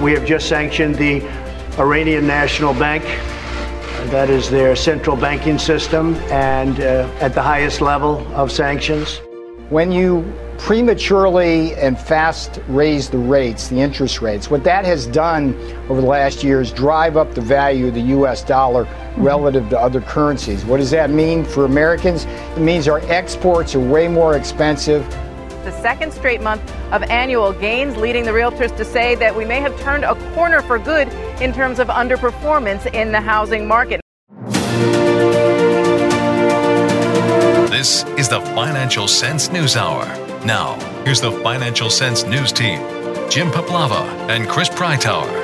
We have just sanctioned the Iranian National Bank. That is their central banking system, and at the highest level of sanctions. When you prematurely and fast raise the rates, the interest rates, what that has done over the last year is drive up the value of the U.S. dollar relative to other currencies. What does that mean for Americans? It means our exports are way more expensive. The second straight month of annual gains, leading the realtors to say that we may have turned a corner for good in terms of underperformance in the housing market. This is the Financial Sense News Hour. Now, here's the Financial Sense News team, Jim Paplava and Chris Breitauer.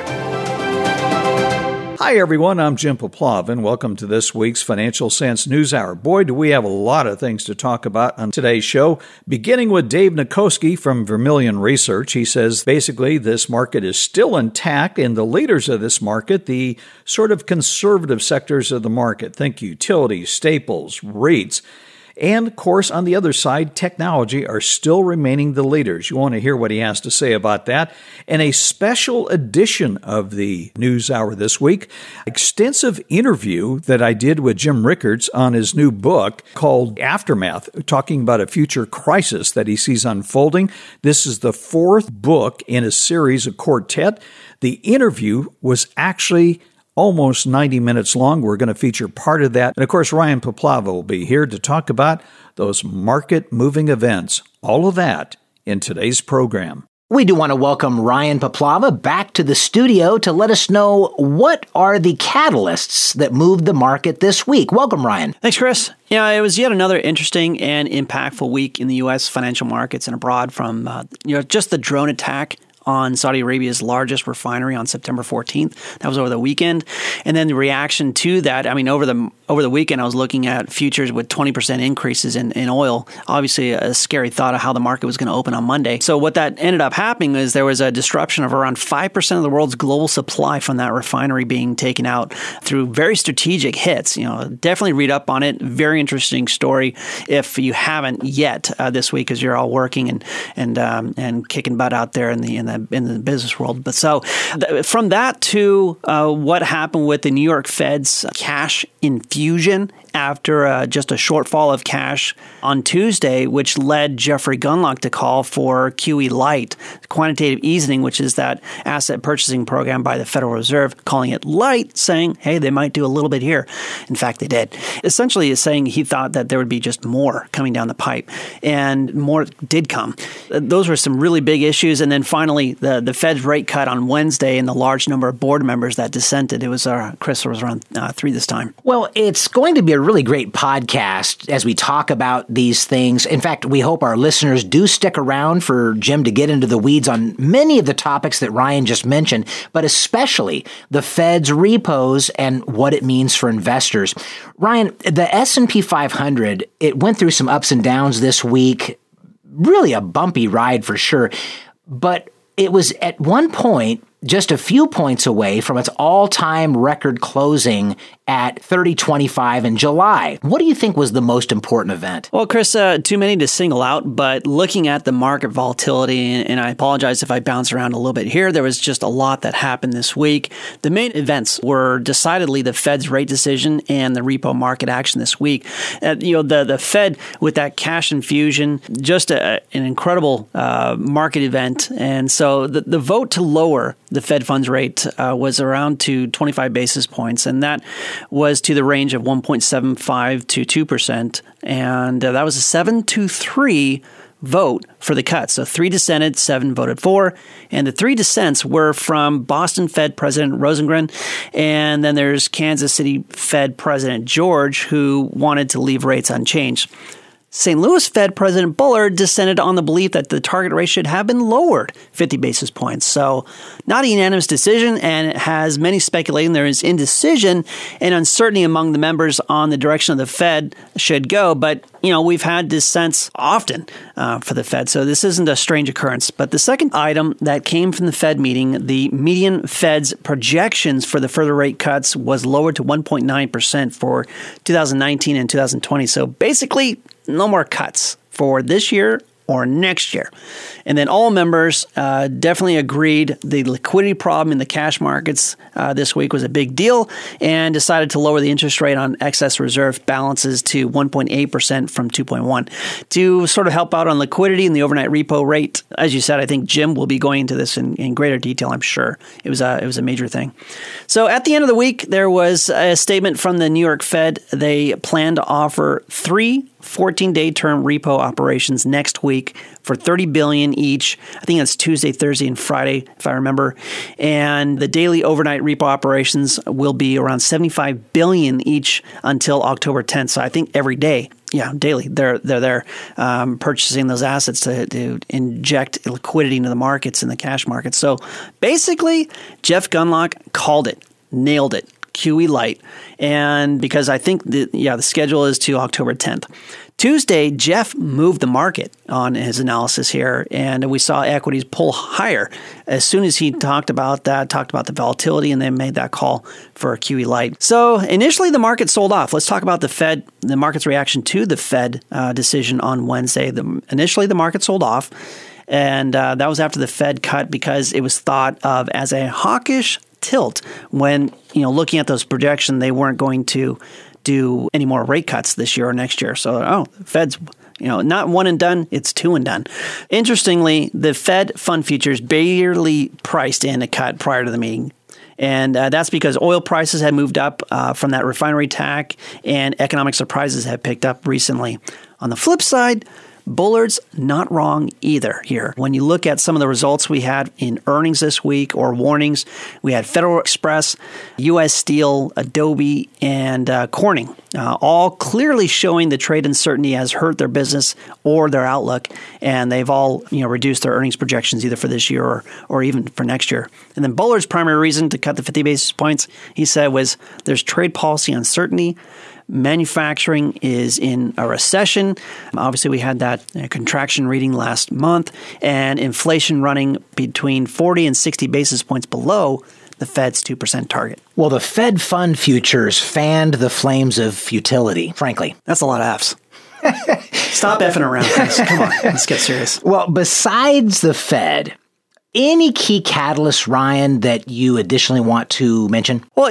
Hi, everyone. I'm Jim Paplava, and welcome to this week's Financial Sense News Hour. Boy, do we have a lot of things to talk about on today's show, beginning with Dave Nikoski from Vermilion Research. He says basically this market is still intact, and the leaders of this market, the sort of conservative sectors of the market, think utilities, staples, REITs, and, of course, on the other side, technology are still remaining the leaders. You want to hear what he has to say about that. And a special edition of the News Hour this week, extensive interview that I did with Jim Rickards on his new book called Aftermath, talking about a future crisis that he sees unfolding. This is the fourth book in a series, a quartet. The interview was actually almost 90 minutes long. We're going to feature part of that. And of course, Ryan Paplava will be here to talk about those market-moving events. All of that in today's program. We do want to welcome Ryan Paplava back to the studio to let us know what are the catalysts that moved the market this week. Welcome, Ryan. Thanks, Chris. Yeah, it was yet another interesting and impactful week in the U.S. financial markets and abroad from just the drone attack on Saudi Arabia's largest refinery on September 14th. That was over the weekend. And then the reaction to that, I mean, over the weekend, I was looking at futures with 20% increases in oil. Obviously, a scary thought of how the market was going to open on Monday. So what that ended up happening is there was a disruption of around 5% of the world's global supply from that refinery being taken out through very strategic hits. Definitely read up on it. Very interesting story if you haven't yet this week, as you're all working and kicking butt out there in the business world. But so from that to what happened with the New York Fed's cash infusion after just a shortfall of cash on Tuesday, which led Jeffrey Gundlach to call for QE light, quantitative easing, which is that asset purchasing program by the Federal Reserve, calling it light, saying, hey, they might do a little bit here. In fact, they did. Essentially, is saying he thought that there would be just more coming down the pipe, and more did come. Those were some really big issues. And then finally, the Fed's rate cut on Wednesday and the large number of board members that dissented. It was, Chris, was around 3 this time. Well, it's going to be a really great podcast as we talk about these things. In fact, we hope our listeners do stick around for Jim to get into the weeds on many of the topics that Ryan just mentioned, but especially the Fed's repos and what it means for investors. Ryan, the S&P 500, it went through some ups and downs this week. Really a bumpy ride for sure. But it was at one point just a few points away from its all-time record closing at 30.25 in July. What do you think was the most important event? Well, Chris, too many to single out, but looking at the market volatility, and I apologize if I bounce around a little bit here, there was just a lot that happened this week. The main events were decidedly the Fed's rate decision and the repo market action this week. The Fed with that cash infusion, just an incredible market event. And so the vote to lower the Fed funds rate was around to 25 basis points, and that was to the range of 1.75 to 2%, and that was a 7-3 vote for the cut. So 3 dissented, 7 voted for, and the 3 dissents were from Boston Fed President Rosengren, and then there's Kansas City Fed President George, who wanted to leave rates unchanged. St. Louis Fed President Bullard dissented on the belief that the target rate should have been lowered 50 basis points. So not a unanimous decision, and it has many speculating there is indecision and uncertainty among the members on the direction of the Fed should go. But, we've had dissents often for the Fed, so this isn't a strange occurrence. But the second item that came from the Fed meeting, the median Fed's projections for the further rate cuts was lowered to 1.9% for 2019 and 2020. So basically, no more cuts for this year or next year. And then all members definitely agreed the liquidity problem in the cash markets this week was a big deal and decided to lower the interest rate on excess reserve balances to 1.8% from 2.1% to sort of help out on liquidity and the overnight repo rate. As you said, I think Jim will be going into this in greater detail, I'm sure. It was a major thing. So at the end of the week, there was a statement from the New York Fed. They plan to offer 3 14-day term repo operations next week for $30 billion each. I think that's Tuesday, Thursday, and Friday, if I remember. And the daily overnight repo operations will be around $75 billion each until October 10th. So I think every day, daily, they're there purchasing those assets to inject liquidity into the markets, in the cash markets. So basically, Jeff Gundlach called it, nailed it. QE light. And because I think the schedule is to October 10th. Tuesday, Jeff moved the market on his analysis here, and we saw equities pull higher as soon as he talked about the volatility, and then made that call for a QE light. So initially, the market sold off. Let's talk about the Fed, the market's reaction to the Fed decision on Wednesday. Initially, the market sold off, and that was after the Fed cut because it was thought of as a hawkish tilt when, looking at those projections, they weren't going to do any more rate cuts this year or next year. So, the Fed's, not one and done, it's two and done. Interestingly, the Fed fund futures barely priced in a cut prior to the meeting. And that's because oil prices had moved up from that refinery attack, and economic surprises have picked up recently. On the flip side, Bullard's not wrong either here. When you look at some of the results we had in earnings this week, or warnings, we had Federal Express, U.S. Steel, Adobe, and Corning, all clearly showing the trade uncertainty has hurt their business or their outlook, and they've all reduced their earnings projections either for this year or even for next year. And then Bullard's primary reason to cut the 50 basis points, he said, was there's trade policy uncertainty. Manufacturing is in a recession. Obviously, we had that contraction reading last month, and inflation running between 40 and 60 basis points below the Fed's 2% target. Well, the Fed fund futures fanned the flames of futility, frankly. That's a lot of F's. Stop effing around, Chris. Come on, let's get serious. Well, besides the Fed, any key catalysts, Ryan, that you additionally want to mention? Well,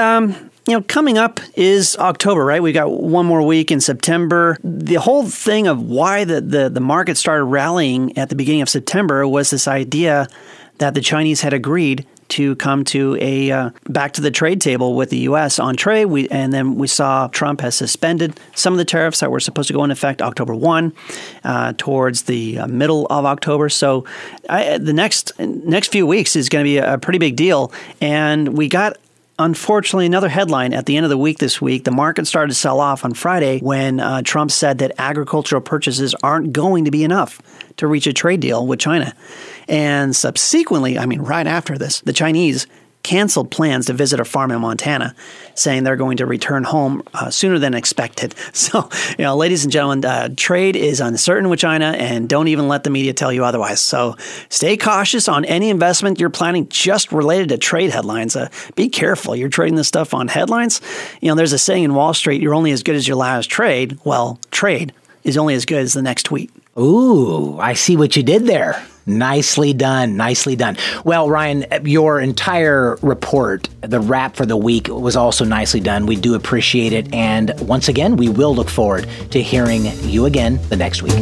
coming up is October, right? We got one more week in September. The whole thing of why the market started rallying at the beginning of September was this idea that the Chinese had agreed to come to back to the trade table with the U.S. on trade. And then we saw Trump has suspended some of the tariffs that were supposed to go into effect October 1 towards the middle of October. So the next few weeks is going to be a pretty big deal. And we got, unfortunately, another headline at the end of the week this week. The market started to sell off on Friday when Trump said that agricultural purchases aren't going to be enough to reach a trade deal with China. And subsequently, right after this, the Chinese canceled plans to visit a farm in Montana, saying they're going to return home sooner than expected. So, ladies and gentlemen, trade is uncertain with China, and don't even let the media tell you otherwise. So stay cautious on any investment you're planning just related to trade headlines. Be careful. You're trading this stuff on headlines. There's a saying in Wall Street, you're only as good as your last trade. Well, trade is only as good as the next tweet. Ooh, I see what you did there. Nicely done. Nicely done. Well, Ryan, your entire report, the wrap for the week, was also nicely done. We do appreciate it. And once again, we will look forward to hearing you again the next week.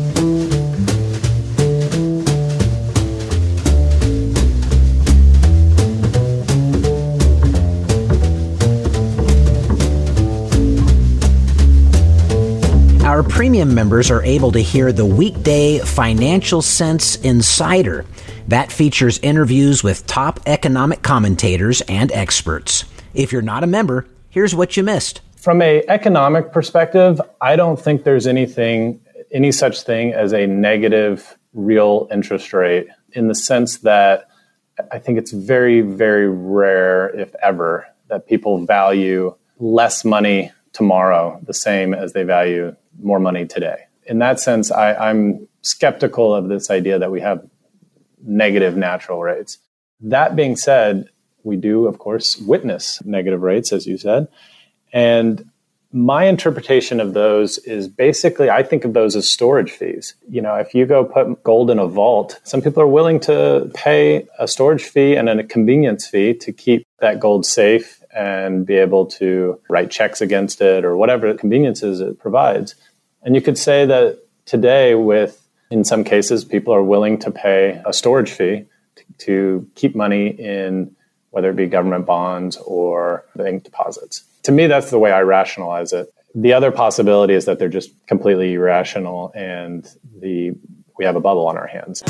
Our premium members are able to hear the weekday Financial Sense Insider. That features interviews with top economic commentators and experts. If you're not a member, here's what you missed. From an economic perspective, I don't think there's any such thing as a negative real interest rate, in the sense that I think it's very, very rare, if ever, that people value less money tomorrow the same as they value more money today. In that sense, I'm skeptical of this idea that we have negative natural rates. That being said, we do, of course, witness negative rates, as you said. And My interpretation of those is basically, I think of those as storage fees. If you go put gold in a vault, some people are willing to pay a storage fee and a convenience fee to keep that gold safe and be able to write checks against it or whatever conveniences it provides. And you could say that today in some cases, people are willing to pay a storage fee to keep money in whether it be government bonds or bank deposits. To me, that's the way I rationalize it. The other possibility is that they're just completely irrational and we have a bubble on our hands.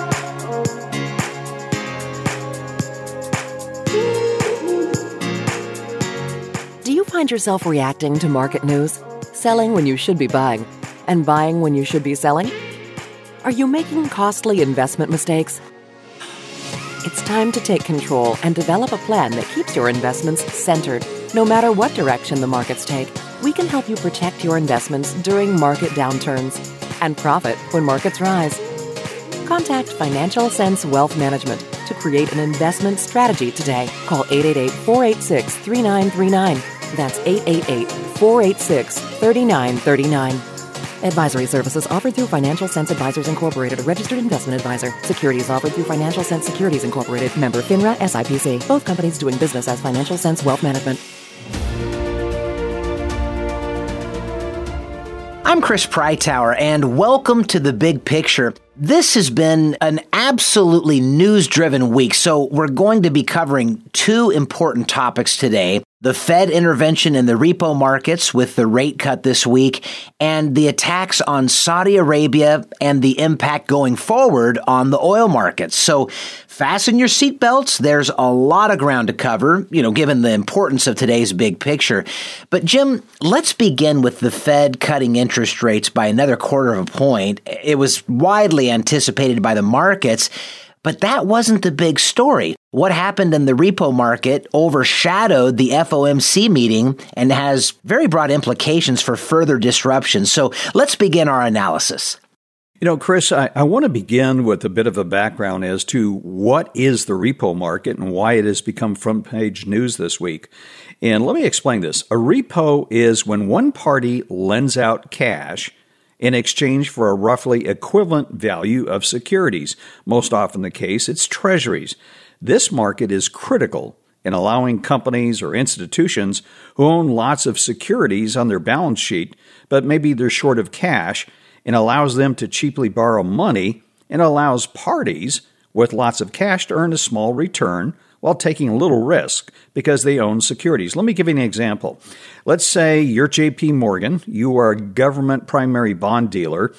Do you find yourself reacting to market news, selling when you should be buying, and buying when you should be selling? Are you making costly investment mistakes? It's time to take control and develop a plan that keeps your investments centered. No matter what direction the markets take, we can help you protect your investments during market downturns and profit when markets rise. Contact Financial Sense Wealth Management to create an investment strategy today. Call 888-486-3939. That's 888-486-3939. Advisory services offered through Financial Sense Advisors Incorporated, a registered investment advisor. Securities offered through Financial Sense Securities Incorporated, member FINRA SIPC. Both companies doing business as Financial Sense Wealth Management. I'm Chris Preitauer, and welcome to The Big Picture. This has been an absolutely news-driven week, so we're going to be covering two important topics today. The Fed intervention in the repo markets with the rate cut this week, and the attacks on Saudi Arabia and the impact going forward on the oil markets. So fasten your seatbelts. There's a lot of ground to cover, given the importance of today's big picture. But Jim, let's begin with the Fed cutting interest rates by another quarter of a point. It was widely anticipated by the markets, but that wasn't the big story. What happened in the repo market overshadowed the FOMC meeting and has very broad implications for further disruption. So let's begin our analysis. Chris, I want to begin with a bit of a background as to what is the repo market and why it has become front page news this week. And let me explain this. A repo is when one party lends out cash in exchange for a roughly equivalent value of securities. Most often the case, it's treasuries. This market is critical in allowing companies or institutions who own lots of securities on their balance sheet, but maybe they're short of cash, and allows them to cheaply borrow money and allows parties with lots of cash to earn a small return while taking little risk because they own securities. Let me give you an example. Let's say you're JP Morgan. You are a government primary bond dealer.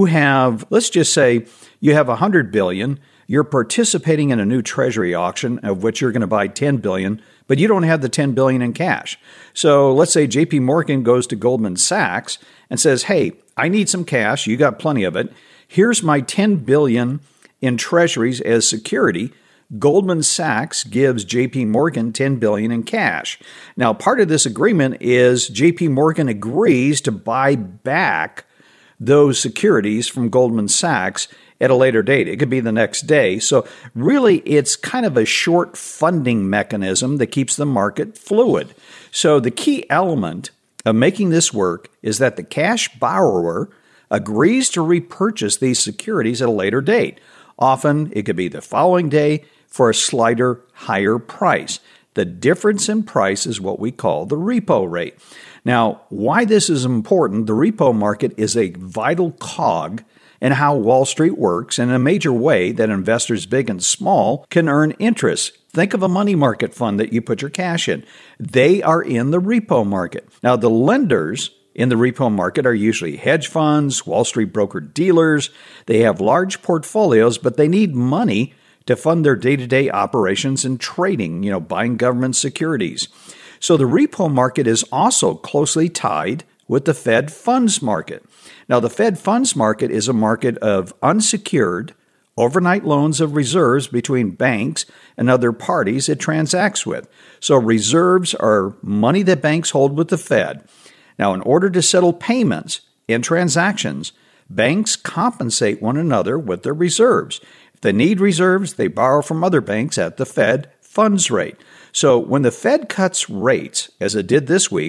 Let's just say you have $100 billion. You're participating in a new treasury auction of which you're going to buy $10 billion, but you don't have the $10 billion in cash. So let's say JP Morgan goes to Goldman Sachs and says, hey, I need some cash. You got plenty of it. Here's my $10 billion in treasuries as security. Goldman Sachs gives JP Morgan $10 billion in cash. Now, part of this agreement is JP Morgan agrees to buy back those securities from Goldman Sachs at a later date. It could be the next day. So really, it's kind of a short funding mechanism that keeps the market fluid. So the key element of making this work is that the cash borrower agrees to repurchase these securities at a later date. Often, it could be the following day for a slighter, higher price. The difference in price is what we call the repo rate. Now, why this is important, the repo market is a vital cog in how Wall Street works in a major way that investors big and small can earn interest. Think of a money market fund that you put your cash in. They are in the repo market. Now, the lenders in the repo market are usually hedge funds, Wall Street broker dealers. They have large portfolios, but they need money to fund their day-to-day operations and trading, buying government securities. So the repo market is also closely tied with the Fed funds market. Now, the Fed funds market is a market of unsecured overnight loans of reserves between banks and other parties it transacts with. So reserves are money that banks hold with the Fed. Now, in order to settle payments in transactions, banks compensate one another with their reserves. If they need reserves, they borrow from other banks at the Fed funds rate. So when the Fed cuts rates, as it did this week,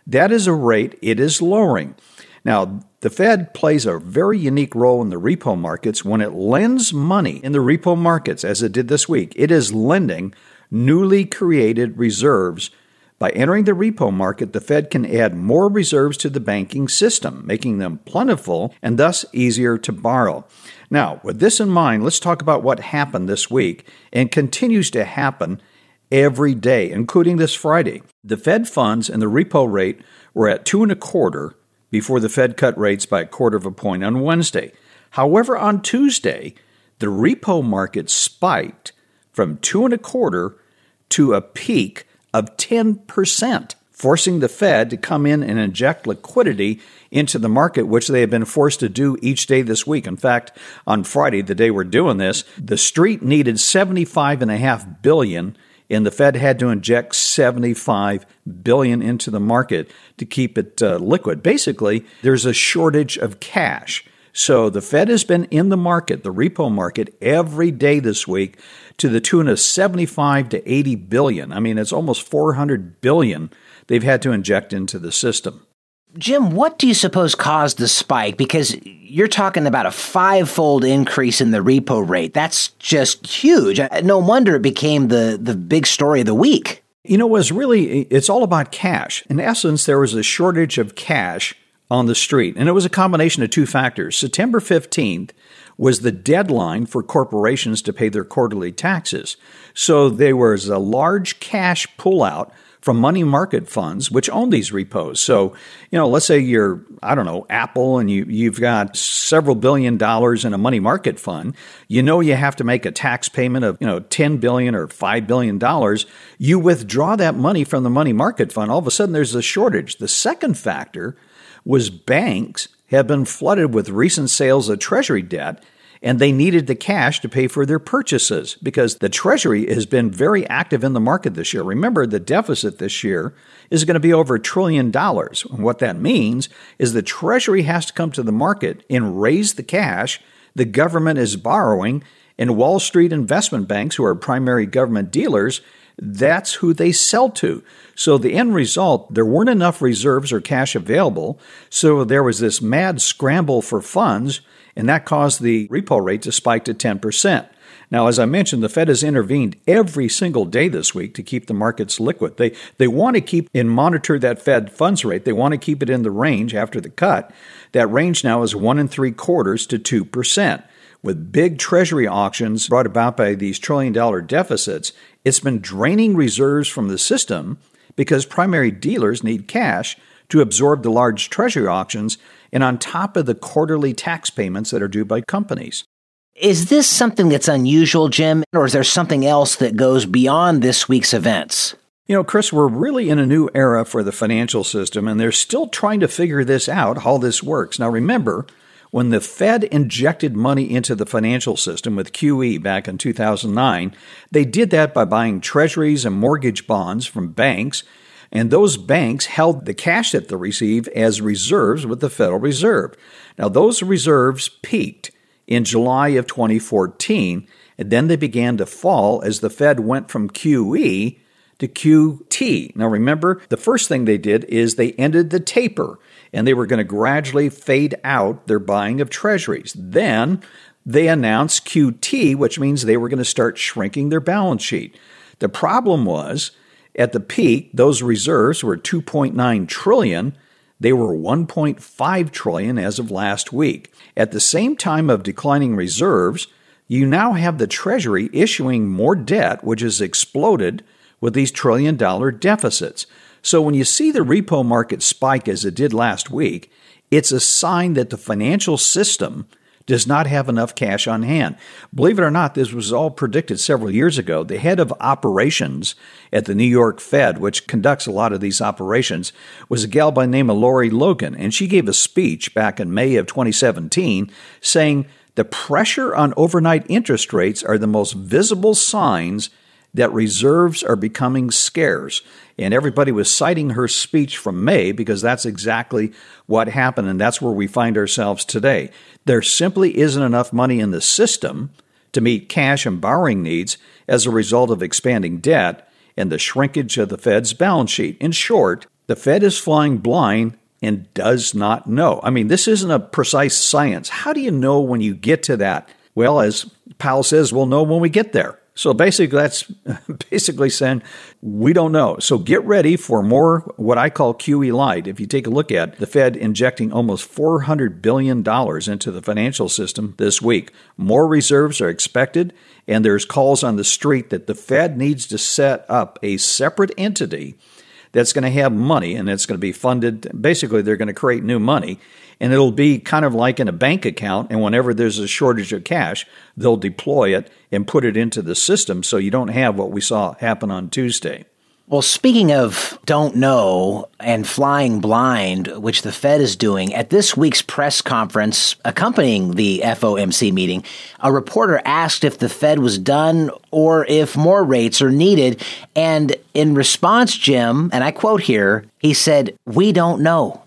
That is a rate it is lowering. Now, the Fed plays a very unique role in the repo markets. When it lends money in the repo markets, as it did this week, it is lending newly created reserves. By entering the repo market, the Fed can add more reserves to the banking system, making them plentiful and thus easier to borrow. Now, with this in mind, let's talk about what happened this week and continues to happen every day, including this Friday. The Fed funds and the repo rate were at 2.25 before the Fed cut rates by 1/4 point on Wednesday. However, on Tuesday, the repo market spiked from 2.25 to a peak of 10%, forcing the Fed to come in and inject liquidity into the market, which they have been forced to do each day this week. In fact, on Friday, the day we're doing this, the street needed $75.5 billion, and the Fed had to inject $75 billion into the market to keep it liquid. Basically, there's a shortage of cash. So the Fed has been in the market, the repo market, every day this week to the tune of 75 to 80 billion. I mean, it's almost 400 billion they've had to inject into the system. Jim, what do you suppose caused the spike? Because you're talking about a 5-fold increase in the repo rate. That's just huge. No wonder it became the big story of the week. You know, it's all about cash. In essence, there was a shortage of cash on the street, and it was a combination of two factors. September 15th was the deadline for corporations to pay their quarterly taxes. So there was a large cash pullout from money market funds, which own these repos. So, let's say you're, Apple, and you've got several $billion in a money market fund. You have to make a tax payment of, $10 billion or $5 billion. You withdraw that money from the money market fund. All of a sudden, there's a shortage. The second factor was banks have been flooded with recent sales of Treasury debt, and they needed the cash to pay for their purchases because the Treasury has been very active in the market this year. Remember, the deficit this year is going to be over $1 trillion. And what that means is the Treasury has to come to the market and raise the cash the government is borrowing, and Wall Street investment banks, who are primary government dealers, that's who they sell to. So the end result, there weren't enough reserves or cash available, so there was this mad scramble for funds, and that caused the repo rate to spike to 10%. Now, as I mentioned, the Fed has intervened every single day this week to keep the markets liquid. They want to keep and monitor that Fed funds rate. They want to keep it in the range after the cut. That range now is 1.75% to 2%. With big Treasury auctions brought about by these trillion-dollar deficits, it's been draining reserves from the system because primary dealers need cash to absorb the large Treasury auctions and on top of the quarterly tax payments that are due by companies. Is this something that's unusual, Jim, or is there something else that goes beyond this week's events? Chris, we're really in a new era for the financial system, and they're still trying to figure this out, how this works. Now, remember, when the Fed injected money into the financial system with QE back in 2009, they did that by buying treasuries and mortgage bonds from banks, and those banks held the cash that they received as reserves with the Federal Reserve. Now, those reserves peaked in July of 2014, and then they began to fall as the Fed went from QE to QT. Now, remember, the first thing they did is they ended the taper, and they were going to gradually fade out their buying of treasuries. Then they announced QT, which means they were going to start shrinking their balance sheet. The problem was, at the peak, those reserves were $2.9 trillion. They were $1.5 trillion as of last week. At the same time of declining reserves, you now have the Treasury issuing more debt, which has exploded with these trillion-dollar deficits. So when you see the repo market spike as it did last week, it's a sign that the financial system does not have enough cash on hand. Believe it or not, this was all predicted several years ago. The head of operations at the New York Fed, which conducts a lot of these operations, was a gal by the name of Lori Logan, and she gave a speech back in May of 2017 saying the pressure on overnight interest rates are the most visible signs that reserves are becoming scarce. And everybody was citing her speech from May because that's exactly what happened, and that's where we find ourselves today. There simply isn't enough money in the system to meet cash and borrowing needs as a result of expanding debt and the shrinkage of the Fed's balance sheet. In short, The Fed is flying blind and does not know. I mean, this isn't a precise science. How do you know when you get to that? Well, as Powell says, we'll know when we get there. So basically, that's basically saying we don't know. So get ready for more what I call QE light. If you take a look at the Fed injecting almost $400 billion into the financial system this week, more reserves are expected, and there's calls on the street that the Fed needs to set up a separate entity that's going to have money, and it's going to be funded. Basically, they're going to create new money, and it'll be kind of like in a bank account, and whenever there's a shortage of cash, they'll deploy it and put it into the system so you don't have what we saw happen on Tuesday. Well, speaking of don't know and flying blind, which the Fed is doing, at this week's press conference accompanying the FOMC meeting, a reporter asked if the Fed was done or if more rates are needed. And in response, Jim, and I quote here, he said, "We don't know."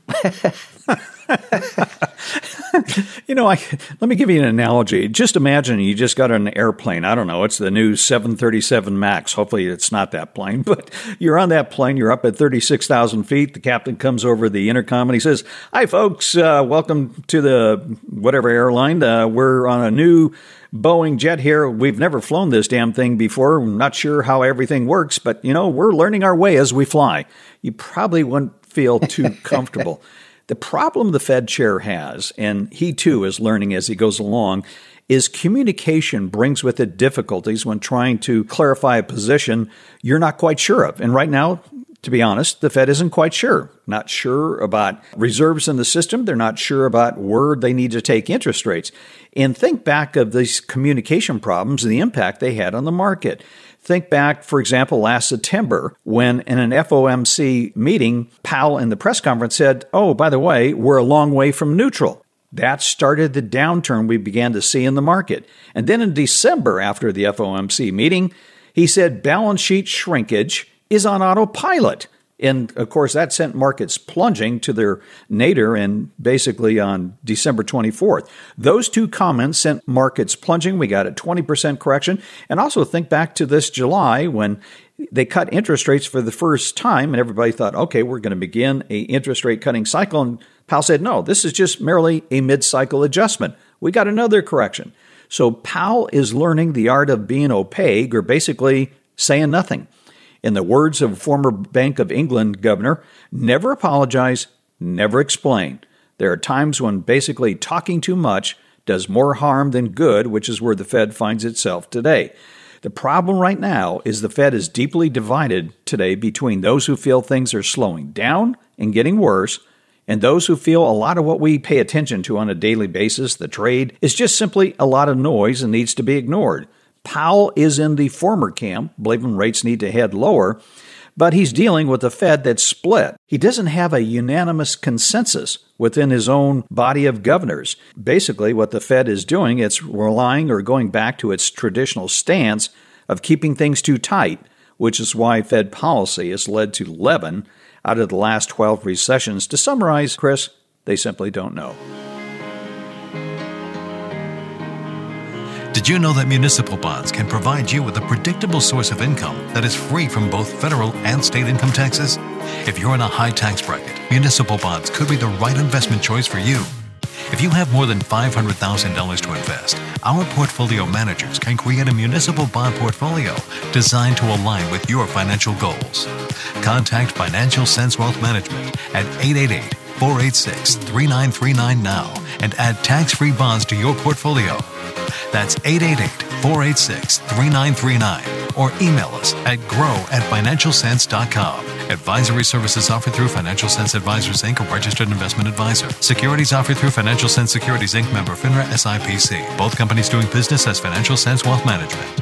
Let me give you an analogy. Just imagine you just got on an airplane. I don't know. It's the new 737 MAX. Hopefully it's not that plane, but you're on that plane. You're up at 36,000 feet. The captain comes over the intercom and he says, "Hi, folks. Welcome to the whatever airline. We're on a new Boeing jet here. We've never flown this damn thing before. I'm not sure how everything works, but, we're learning our way as we fly." You probably wouldn't feel too comfortable. The problem the Fed chair has, and he too is learning as he goes along, is communication brings with it difficulties when trying to clarify a position you're not quite sure of. And right now, to be honest, the Fed isn't quite sure. Not sure about reserves in the system. They're not sure about where they need to take interest rates. And think back of these communication problems and the impact they had on the market. Think back, for example, last September when in an FOMC meeting, Powell in the press conference said, "Oh, by the way, we're a long way from neutral." That started the downturn we began to see in the market. And then in December, after the FOMC meeting, he said balance sheet shrinkage is on autopilot. And, of course, that sent markets plunging to their nadir and basically on December 24th. Those two comments sent markets plunging. We got a 20% correction. And also think back to this July when they cut interest rates for the first time and everybody thought, okay, we're going to begin a interest rate cutting cycle. And Powell said, no, this is just merely a mid-cycle adjustment. We got another correction. So Powell is learning the art of being opaque or basically saying nothing. In the words of former Bank of England governor, never apologize, never explain. There are times when basically talking too much does more harm than good, which is where the Fed finds itself today. The problem right now is the Fed is deeply divided today between those who feel things are slowing down and getting worse, and those who feel a lot of what we pay attention to on a daily basis, the trade, is just simply a lot of noise and needs to be ignored. Powell is in the former camp, believing rates need to head lower, but he's dealing with a Fed that's split. He doesn't have a unanimous consensus within his own body of governors. Basically, what the Fed is doing, it's relying or going back to its traditional stance of keeping things too tight, which is why Fed policy has led to 11 out of the last 12 recessions. To summarize, Chris, they simply don't know. Did you know that municipal bonds can provide you with a predictable source of income that is free from both federal and state income taxes? If you're in a high tax bracket, municipal bonds could be the right investment choice for you. If you have more than $500,000 to invest, our portfolio managers can create a municipal bond portfolio designed to align with your financial goals. Contact Financial Sense Wealth Management at 888-486-3939 now and add tax-free bonds to your portfolio. That's 888-486-3939 or email us at grow@financialsense.com. Advisory services offered through Financial Sense Advisors, Inc., a registered investment advisor. Securities offered through Financial Sense Securities, Inc., member FINRA SIPC. Both companies doing business as Financial Sense Wealth Management.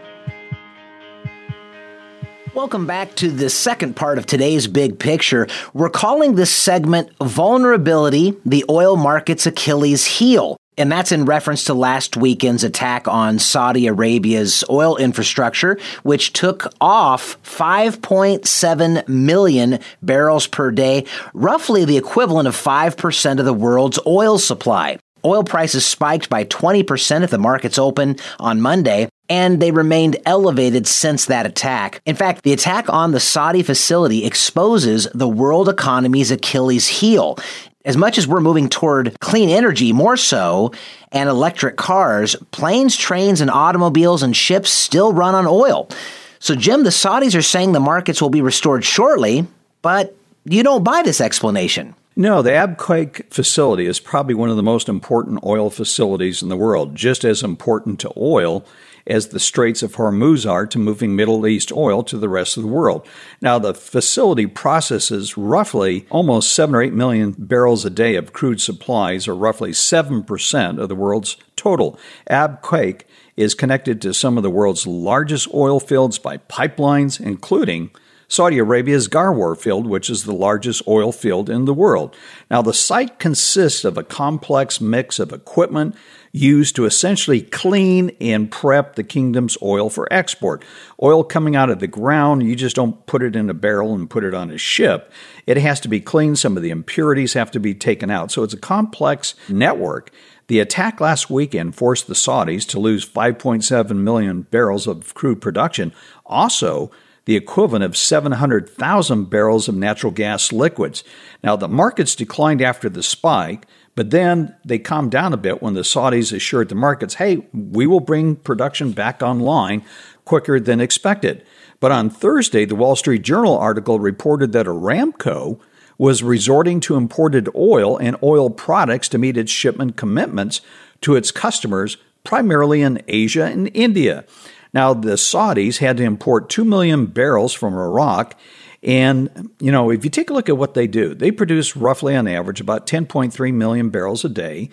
Welcome back to the second part of today's big picture. We're calling this segment Vulnerability, the Oil Market's Achilles Heel. And that's in reference to last weekend's attack on Saudi Arabia's oil infrastructure, which took off 5.7 million barrels per day, roughly the equivalent of 5% of the world's oil supply. Oil prices spiked by 20% at the markets open on Monday, and they remained elevated since that attack. In fact, the attack on the Saudi facility exposes the world economy's Achilles heel. As much as we're moving toward clean energy, more so, and electric cars, planes, trains, and automobiles and ships still run on oil. So, Jim, the Saudis are saying the markets will be restored shortly, but you don't buy this explanation. No, the Abqaiq facility is probably one of the most important oil facilities in the world, just as important to oil as the Straits of Hormuz are to moving Middle East oil to the rest of the world. Now, the facility processes roughly almost 7 or 8 million barrels a day of crude supplies, or roughly 7% of the world's total. Abqaiq is connected to some of the world's largest oil fields by pipelines, including Saudi Arabia's Ghawar field, which is the largest oil field in the world. Now, the site consists of a complex mix of equipment used to essentially clean and prep the kingdom's oil for export. Oil coming out of the ground, you just don't put it in a barrel and put it on a ship. It has to be cleaned. Some of the impurities have to be taken out. So it's a complex network. The attack last weekend forced the Saudis to lose 5.7 million barrels of crude production. Also, the equivalent of 700,000 barrels of natural gas liquids. Now, the markets declined after the spike, but then they calmed down a bit when the Saudis assured the markets, hey, we will bring production back online quicker than expected. But on Thursday, the Wall Street Journal article reported that Aramco was resorting to imported oil and oil products to meet its shipment commitments to its customers, primarily in Asia and India. Now, the Saudis had to import 2 million barrels from Iraq. And, if you take a look at what they do, they produce roughly on average about 10.3 million barrels a day.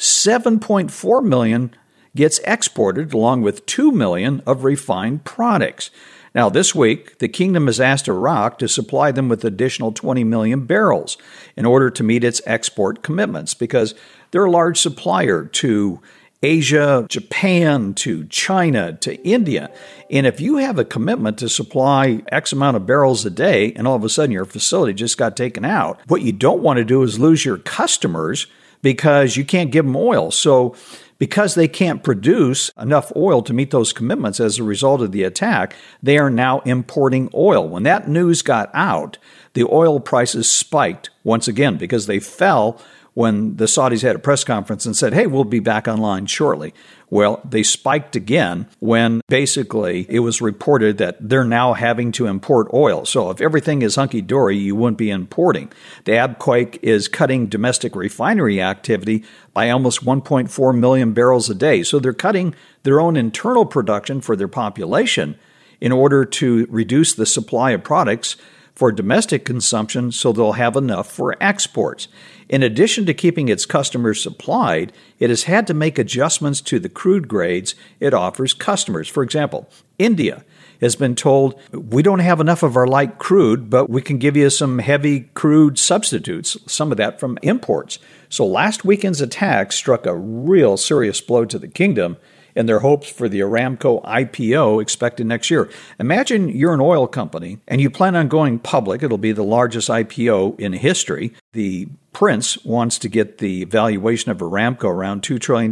7.4 million gets exported, along with 2 million of refined products. Now, this week, the kingdom has asked Iraq to supply them with additional 20 million barrels in order to meet its export commitments, because they're a large supplier to Asia, Japan, to China, to India. And if you have a commitment to supply X amount of barrels a day, and all of a sudden your facility just got taken out, what you don't want to do is lose your customers because you can't give them oil. So because they can't produce enough oil to meet those commitments as a result of the attack, they are now importing oil. When that news got out, the oil prices spiked once again because they fell when the Saudis had a press conference and said, hey, we'll be back online shortly. Well, they spiked again when basically it was reported that they're now having to import oil. So if everything is hunky-dory, you wouldn't be importing. The Abqaiq is cutting domestic refinery activity by almost 1.4 million barrels a day. So they're cutting their own internal production for their population in order to reduce the supply of products for domestic consumption so they'll have enough for exports. In addition to keeping its customers supplied, it has had to make adjustments to the crude grades it offers customers. For example, India has been told, we don't have enough of our light crude, but we can give you some heavy crude substitutes, some of that from imports. So last weekend's attack struck a real serious blow to the kingdom and their hopes for the Aramco IPO expected next year. Imagine you're an oil company and you plan on going public. It'll be the largest IPO in history. The prince wants to get the valuation of Aramco around $2 trillion.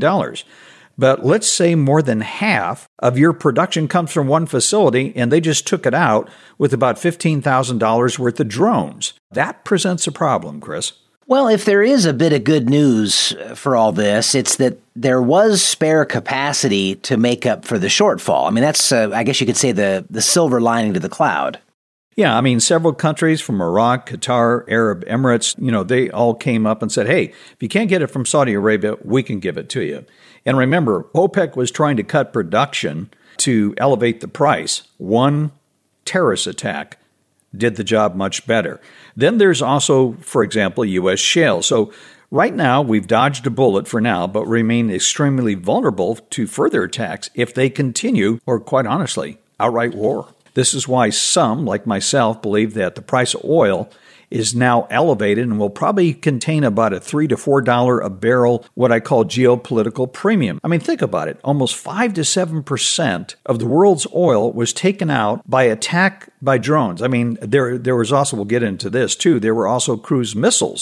But let's say more than half of your production comes from one facility and they just took it out with about $15,000 worth of drones. That presents a problem, Chris. Well, if there is a bit of good news for all this, it's that there was spare capacity to make up for the shortfall. I mean, that's, I guess you could say, the silver lining to the cloud. Yeah, I mean, several countries from Iraq, Qatar, Arab Emirates, they all came up and said, hey, if you can't get it from Saudi Arabia, we can give it to you. And remember, OPEC was trying to cut production to elevate the price. One terrorist attack did the job much better. Then there's also, for example, U.S. shale. So right now, we've dodged a bullet for now, but remain extremely vulnerable to further attacks if they continue, or quite honestly, outright war. This is why some, like myself, believe that the price of oil is now elevated and will probably contain about a $3 to $4 a barrel, what I call geopolitical premium. I mean, think about it. Almost 5 to 7% of the world's oil was taken out by attack by drones. I mean, there was also, we'll get into this too, there were also cruise missiles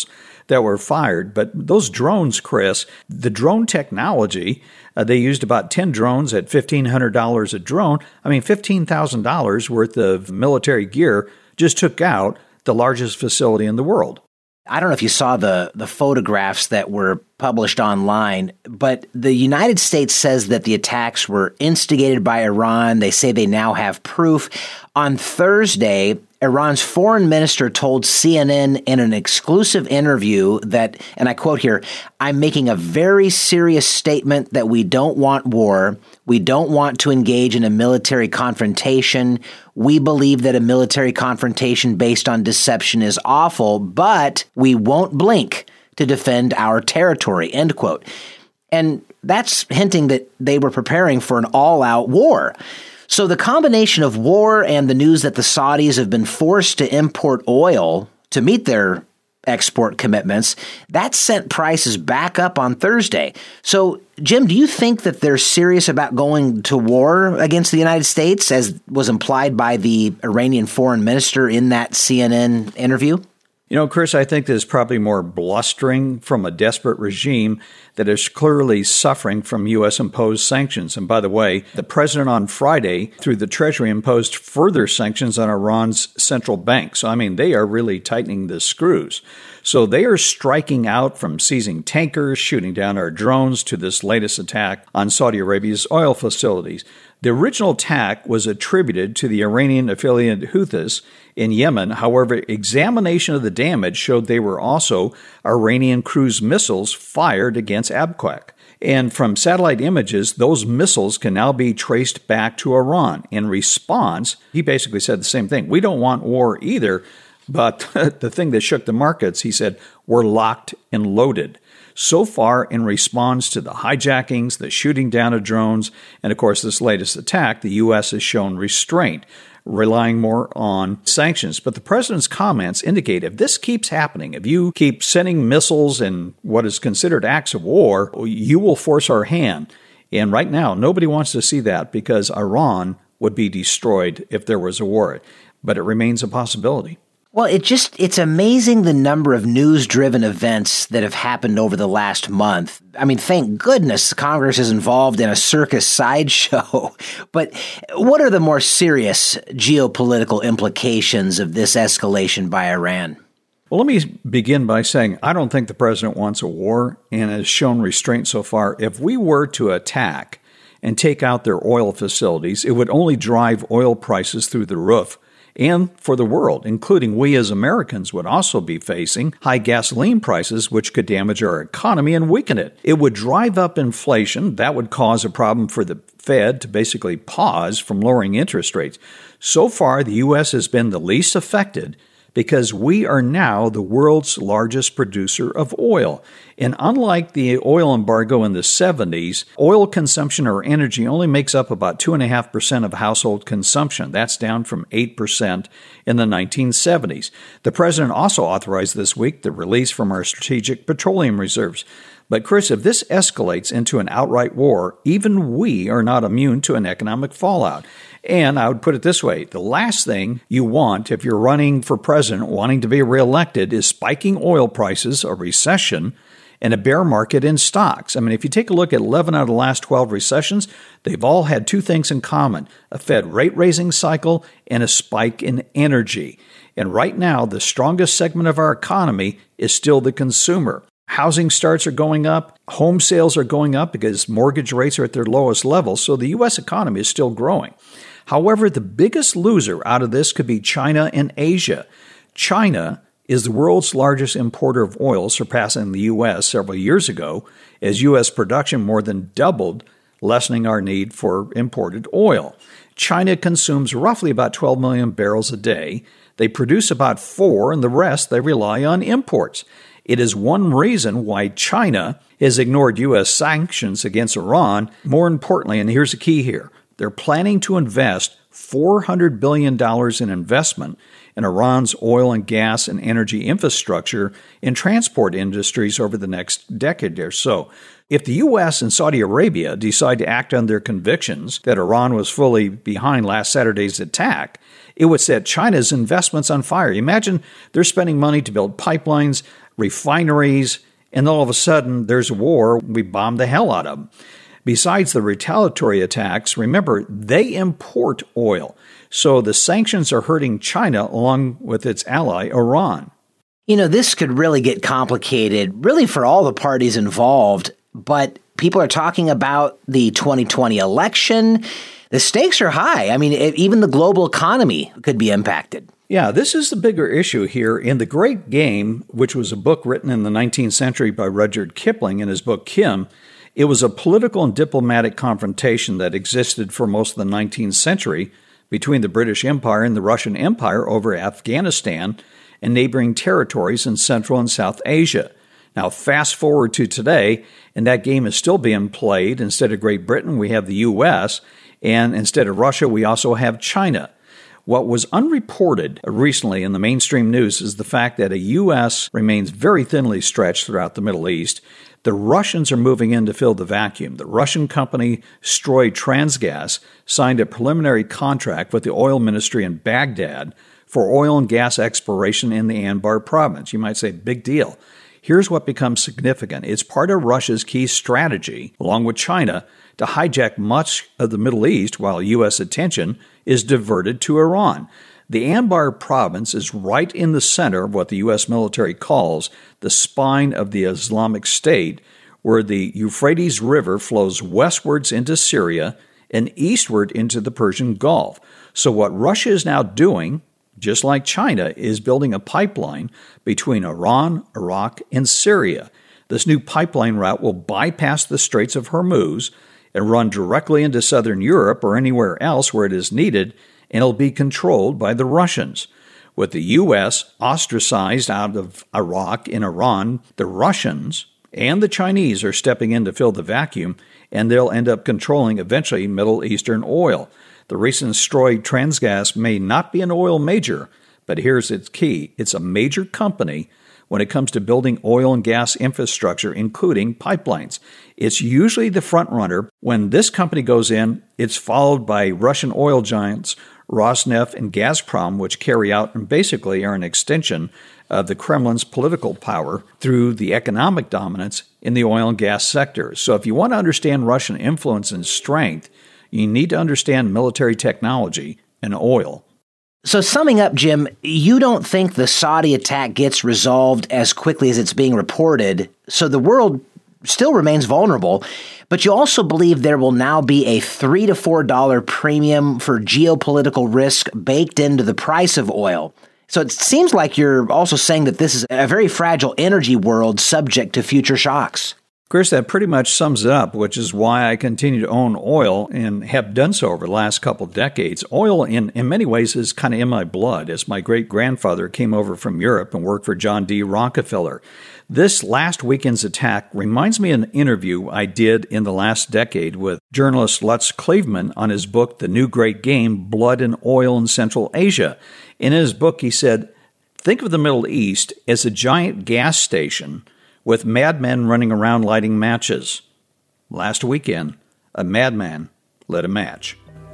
that were fired. But those drones, Chris, the drone technology, they used about 10 drones at $1,500 a drone. I mean, $15,000 worth of military gear just took out the largest facility in the world. I don't know if you saw the photographs that were published online, but the United States says that the attacks were instigated by Iran. They say they now have proof. On Thursday, Iran's foreign minister told CNN in an exclusive interview that, and I quote here, "I'm making a very serious statement that we don't want war. We don't want to engage in a military confrontation. We believe that a military confrontation based on deception is awful, but we won't blink to defend our territory," end quote. And that's hinting that they were preparing for an all-out war. So the combination of war and the news that the Saudis have been forced to import oil to meet their export commitments, that sent prices back up on Thursday. So, Jim, do you think that they're serious about going to war against the United States, as was implied by the Iranian foreign minister in that CNN interview? You know, Chris, I think there's probably more blustering from a desperate regime that is clearly suffering from U.S.-imposed sanctions. And by the way, the president on Friday, through the Treasury, imposed further sanctions on Iran's central bank. So, I mean, they are really tightening the screws. So they are striking out from seizing tankers, shooting down our drones, to this latest attack on Saudi Arabia's oil facilities. The original attack was attributed to the Iranian affiliate Houthis in Yemen. However, examination of the damage showed they were also Iranian cruise missiles fired against Abqaiq. And from satellite images, those missiles can now be traced back to Iran. In response, he basically said the same thing. We don't want war either, but the thing that shook the markets, he said, we're locked and loaded. So far, in response to the hijackings, the shooting down of drones, and of course this latest attack, the U.S. has shown restraint, relying more on sanctions. But the president's comments indicate if this keeps happening, if you keep sending missiles and what is considered acts of war, you will force our hand. And right now, nobody wants to see that, because Iran would be destroyed if there was a war. But it remains a possibility. Well, it's amazing the number of news-driven events that have happened over the last month. I mean, thank goodness Congress is involved in a circus sideshow. But what are the more serious geopolitical implications of this escalation by Iran? Well, let me begin by saying I don't think the president wants a war and has shown restraint so far. If we were to attack and take out their oil facilities, it would only drive oil prices through the roof. And for the world, including we as Americans, would also be facing high gasoline prices, which could damage our economy and weaken it. It would drive up inflation. That would cause a problem for the Fed to basically pause from lowering interest rates. So far, the U.S. has been the least affected because we are now the world's largest producer of oil. And unlike the oil embargo in the 70s, oil consumption or energy only makes up about 2.5% of household consumption. That's down from 8% in the 1970s. The president also authorized this week the release from our strategic petroleum reserves. But Chris, if this escalates into an outright war, even we are not immune to an economic fallout. And I would put it this way, the last thing you want if you're running for president, wanting to be reelected, is spiking oil prices, a recession, and a bear market in stocks. I mean, if you take a look at 11 out of the last 12 recessions, they've all had two things in common: a Fed rate-raising cycle and a spike in energy. And right now, the strongest segment of our economy is still the consumer. Housing starts are going up. Home sales are going up because mortgage rates are at their lowest level. So the U.S. economy is still growing. However, the biggest loser out of this could be China and Asia. China is the world's largest importer of oil, surpassing the U.S. several years ago, as U.S. production more than doubled, lessening our need for imported oil. China consumes roughly about 12 million barrels a day. They produce about 4, and the rest they rely on imports. It is one reason why China has ignored U.S. sanctions against Iran. More importantly, and here's the key here, they're planning to invest $400 billion in investment in Iran's oil and gas and energy infrastructure and transport industries over the next decade or so. If the U.S. and Saudi Arabia decide to act on their convictions that Iran was fully behind last Saturday's attack, it would set China's investments on fire. Imagine they're spending money to build pipelines, refineries, and all of a sudden there's a war. We bomb the hell out of them. Besides the retaliatory attacks, remember, they import oil. So the sanctions are hurting China along with its ally, Iran. This could really get complicated, really for all the parties involved. But people are talking about the 2020 election. The stakes are high. I mean, even the global economy could be impacted. Yeah, this is the bigger issue here. In The Great Game, which was a book written in the 19th century by Rudyard Kipling in his book Kim, it was a political and diplomatic confrontation that existed for most of the 19th century between the British Empire and the Russian Empire over Afghanistan and neighboring territories in Central and South Asia. Now, fast forward to today, and that game is still being played. Instead of Great Britain, we have the U.S., and instead of Russia, we also have China. What was unreported recently in the mainstream news is the fact that the U.S. remains very thinly stretched throughout the Middle East. The Russians are moving in to fill the vacuum. The Russian company Stroy Transgas signed a preliminary contract with the oil ministry in Baghdad for oil and gas exploration in the Anbar province. You might say, big deal. Here's what becomes significant. It's part of Russia's key strategy, along with China, to hijack much of the Middle East while U.S. attention is diverted to Iran. The Anbar province is right in the center of what the U.S. military calls the spine of the Islamic State, where the Euphrates River flows westwards into Syria and eastward into the Persian Gulf. So what Russia is now doing, just like China, is building a pipeline between Iran, Iraq, and Syria. This new pipeline route will bypass the Straits of Hormuz and run directly into southern Europe or anywhere else where it is needed, and it'll be controlled by the Russians. With the U.S. ostracized out of Iraq and Iran, the Russians and the Chinese are stepping in to fill the vacuum, and they'll end up controlling eventually Middle Eastern oil. The recent Stroy Transgas may not be an oil major, but here's its key. It's a major company when it comes to building oil and gas infrastructure, including pipelines. It's usually the front runner. When this company goes in, it's followed by Russian oil giants Rosneft and Gazprom, which carry out and basically are an extension of the Kremlin's political power through the economic dominance in the oil and gas sector. So if you want to understand Russian influence and strength, you need to understand military technology and oil. So summing up, Jim, you don't think the Saudi attack gets resolved as quickly as it's being reported, so the world still remains vulnerable, but you also believe there will now be a $3 to $4 premium for geopolitical risk baked into the price of oil. So it seems like you're also saying that this is a very fragile energy world subject to future shocks. Chris, that pretty much sums it up, which is why I continue to own oil and have done so over the last couple of decades. Oil, in many ways, is kind of in my blood, as my great-grandfather came over from Europe and worked for John D. Rockefeller. This last weekend's attack reminds me of an interview I did in the last decade with journalist Lutz Klaveman on his book, The New Great Game, Blood and Oil in Central Asia. In his book, he said, think of the Middle East as a giant gas station with madmen running around lighting matches. Last weekend, a madman lit a match.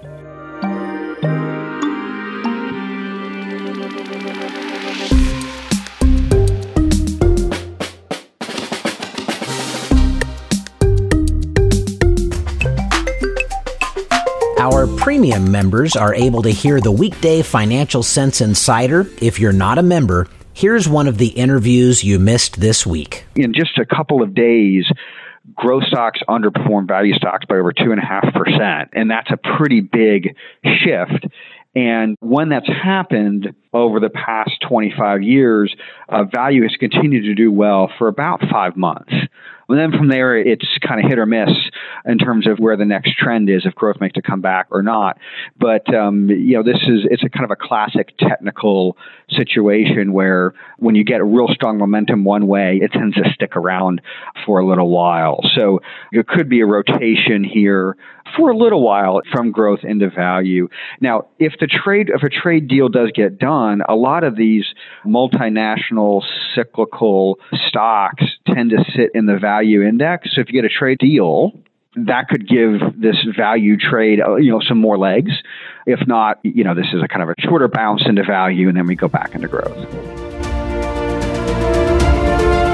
Our premium members are able to hear the weekday Financial Sense Insider. If you're not a member, here's one of the interviews you missed this week. In just a couple of days, growth stocks underperformed value stocks by over 2.5%. And that's a pretty big shift. And when that's happened over the past 25 years, value has continued to do well for about 5 months. And then from there, it's kind of hit or miss in terms of where the next trend is, if growth makes it come back or not. But, it's a kind of a classic technical situation where when you get a real strong momentum one way, it tends to stick around for a little while. So it could be a rotation here for a little while from growth into value. Now, if a trade deal does get done, a lot of these multinational cyclical stocks tend to sit in the value index. So if you get a trade deal, that could give this value trade, some more legs. If not, this is a kind of a shorter bounce into value, and then we go back into growth.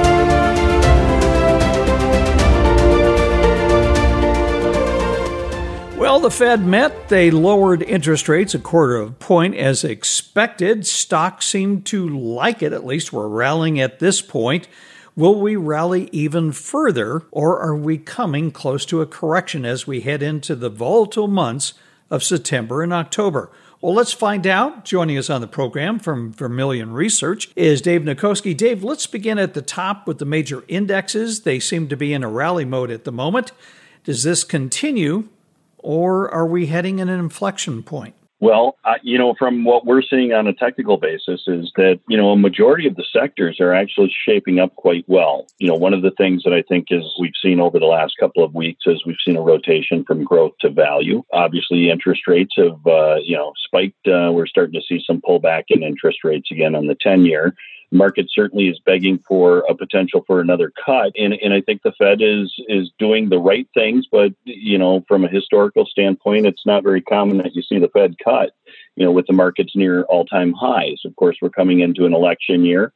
Well, the Fed met. They lowered interest rates 1/4 point as expected. Stocks seem to like it. At least we're rallying at this point. Will we rally even further, or are we coming close to a correction as we head into the volatile months of September and October? Well, let's find out. Joining us on the program from Vermilion Research is Dave Nikoski. Dave, let's begin at the top with the major indexes. They seem to be in a rally mode at the moment. Does this continue, or are we heading at an inflection point? Well, from what we're seeing on a technical basis is that, a majority of the sectors are actually shaping up quite well. One of the things that I think is we've seen over the last couple of weeks is we've seen a rotation from growth to value. Obviously, interest rates have, spiked. We're starting to see some pullback in interest rates again on the 10-year. Market certainly is begging for a potential for another cut. And I think the Fed is doing the right things. But, from a historical standpoint, it's not very common that you see the Fed cut, with the markets near all-time highs. Of course, we're coming into an election year.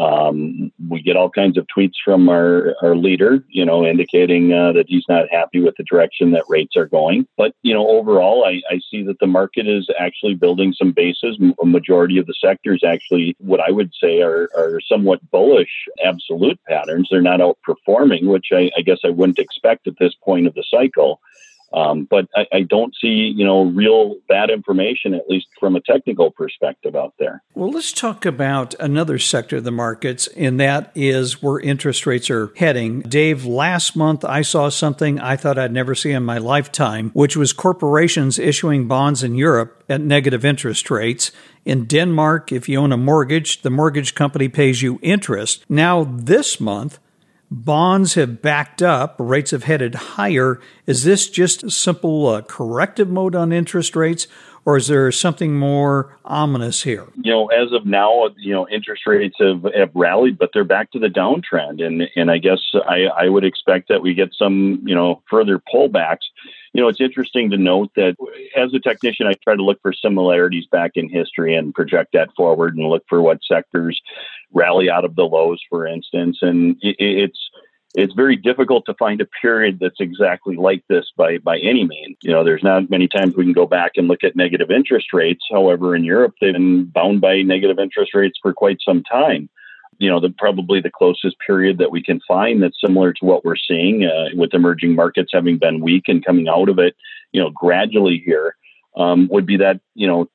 We get all kinds of tweets from our leader, indicating that he's not happy with the direction that rates are going. But, overall, I see that the market is actually building some bases. A majority of the sectors actually, what I would say are somewhat bullish absolute patterns. They're not outperforming, which I guess I wouldn't expect at this point of the cycle. But I don't see, real bad information, at least from a technical perspective out there. Well, let's talk about another sector of the markets, and that is where interest rates are heading. Dave, last month I saw something I thought I'd never see in my lifetime, which was corporations issuing bonds in Europe at negative interest rates. In Denmark, if you own a mortgage, the mortgage company pays you interest. Now, this month, bonds have backed up, rates have headed higher. Is this just a simple corrective mode on interest rates, or is there something more ominous here? As of now, interest rates have rallied, but they're back to the downtrend. And I guess I would expect that we get some, further pullbacks. It's interesting to note that as a technician, I try to look for similarities back in history and project that forward and look for what sectors rally out of the lows, for instance. And it's very difficult to find a period that's exactly like this by any means. There's not many times we can go back and look at negative interest rates. However, in Europe, they've been bound by negative interest rates for quite some time. Probably the closest period that we can find that's similar to what we're seeing with emerging markets having been weak and coming out of it, gradually here, would be that,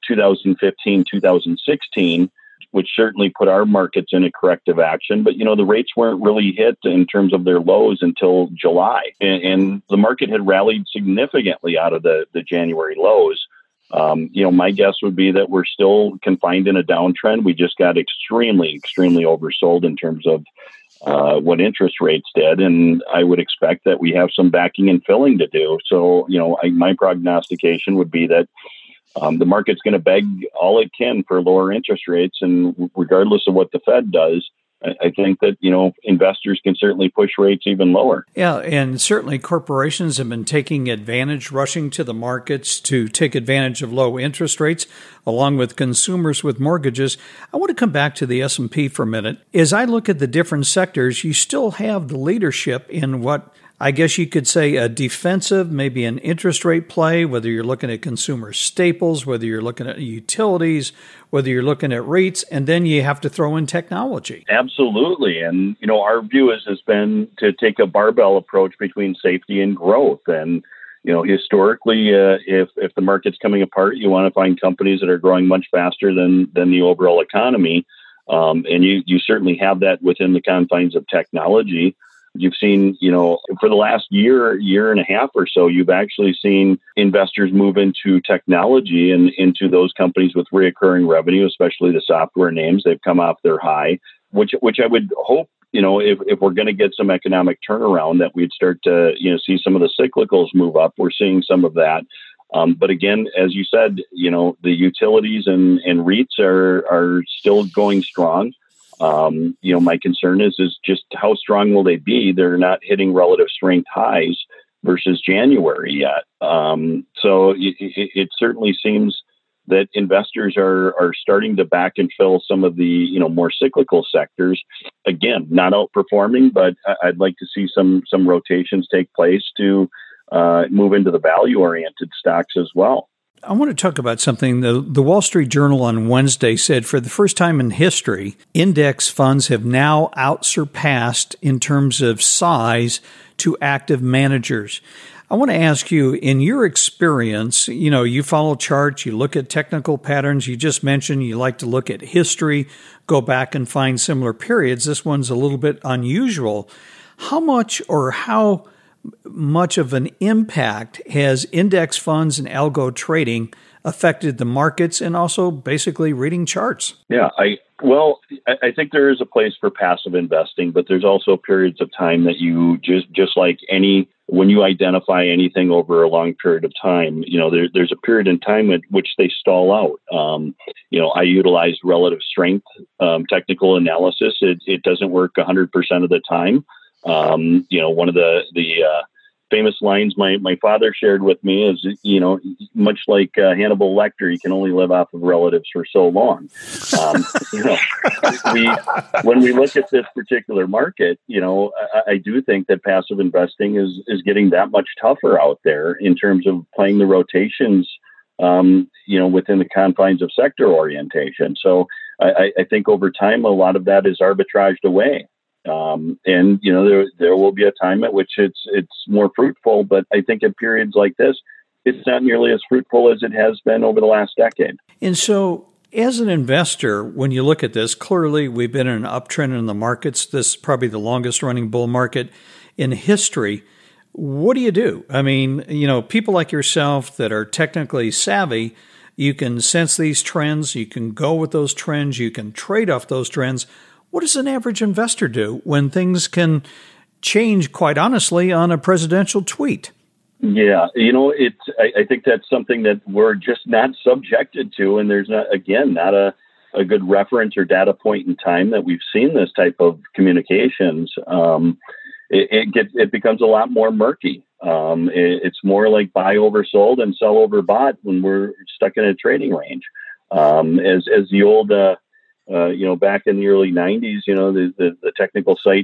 2015, 2016, which certainly put our markets in a corrective action. But, the rates weren't really hit in terms of their lows until July. And the market had rallied significantly out of the January lows. My guess would be that we're still confined in a downtrend. We just got extremely, extremely oversold in terms of what interest rates did. And I would expect that we have some backing and filling to do. So, my prognostication would be that the market's going to beg all it can for lower interest rates. And regardless of what the Fed does, I think that, investors can certainly push rates even lower. Yeah, and certainly corporations have been taking advantage, rushing to the markets to take advantage of low interest rates, along with consumers with mortgages. I want to come back to the S&P for a minute. As I look at the different sectors, you still have the leadership in what I guess you could say a defensive, maybe an interest rate play, whether you're looking at consumer staples, whether you're looking at utilities, whether you're looking at REITs, and then you have to throw in technology. Absolutely. And, our view has been to take a barbell approach between safety and growth. And, historically, if the market's coming apart, you want to find companies that are growing much faster than the overall economy. And you certainly have that within the confines of technology. You've seen, for the last year and a half or so, you've actually seen investors move into technology and into those companies with recurring revenue, especially the software names. They've come off their high, which I would hope, if we're going to get some economic turnaround, that we'd start to, see some of the cyclicals move up. We're seeing some of that. But again, as you said, the utilities and REITs are still going strong. My concern is just how strong will they be? They're not hitting relative strength highs versus January yet. So it certainly seems that investors are starting to back and fill some of the, more cyclical sectors. Again, not outperforming, but I'd like to see some rotations take place to move into the value-oriented stocks as well. I want to talk about something. The Wall Street Journal on Wednesday said for the first time in history, index funds have now outsurpassed in terms of size to active managers. I want to ask you, in your experience, you follow charts, you look at technical patterns. You just mentioned you like to look at history, go back and find similar periods. This one's a little bit unusual. How much of an impact has index funds and algo trading affected the markets and also basically reading charts? Yeah, I think there is a place for passive investing, but there's also periods of time that you just like when you identify anything over a long period of time, there's a period in time at which they stall out. I utilized relative strength technical analysis. It doesn't work 100% of the time. One of the famous lines my father shared with me is, much like Hannibal Lecter, you can only live off of relatives for so long. When we look at this particular market, I do think that passive investing is getting that much tougher out there in terms of playing the rotations, within the confines of sector orientation. So I think over time, a lot of that is arbitraged away. There will be a time at which it's more fruitful, but I think at periods like this, it's not nearly as fruitful as it has been over the last decade. And so as an investor, when you look at this, clearly we've been in an uptrend in the markets. This is probably the longest running bull market in history. What do you do? I mean, people like yourself that are technically savvy, you can sense these trends, you can go with those trends, you can trade off those trends. What does an average investor do when things can change, quite honestly, on a presidential tweet? Yeah, I think that's something that we're just not subjected to, and there's not a good reference or data point in time that we've seen this type of communications. It becomes a lot more murky. It's more like buy oversold and sell overbought when we're stuck in a trading range. As the old back in the early 90s, the technical site,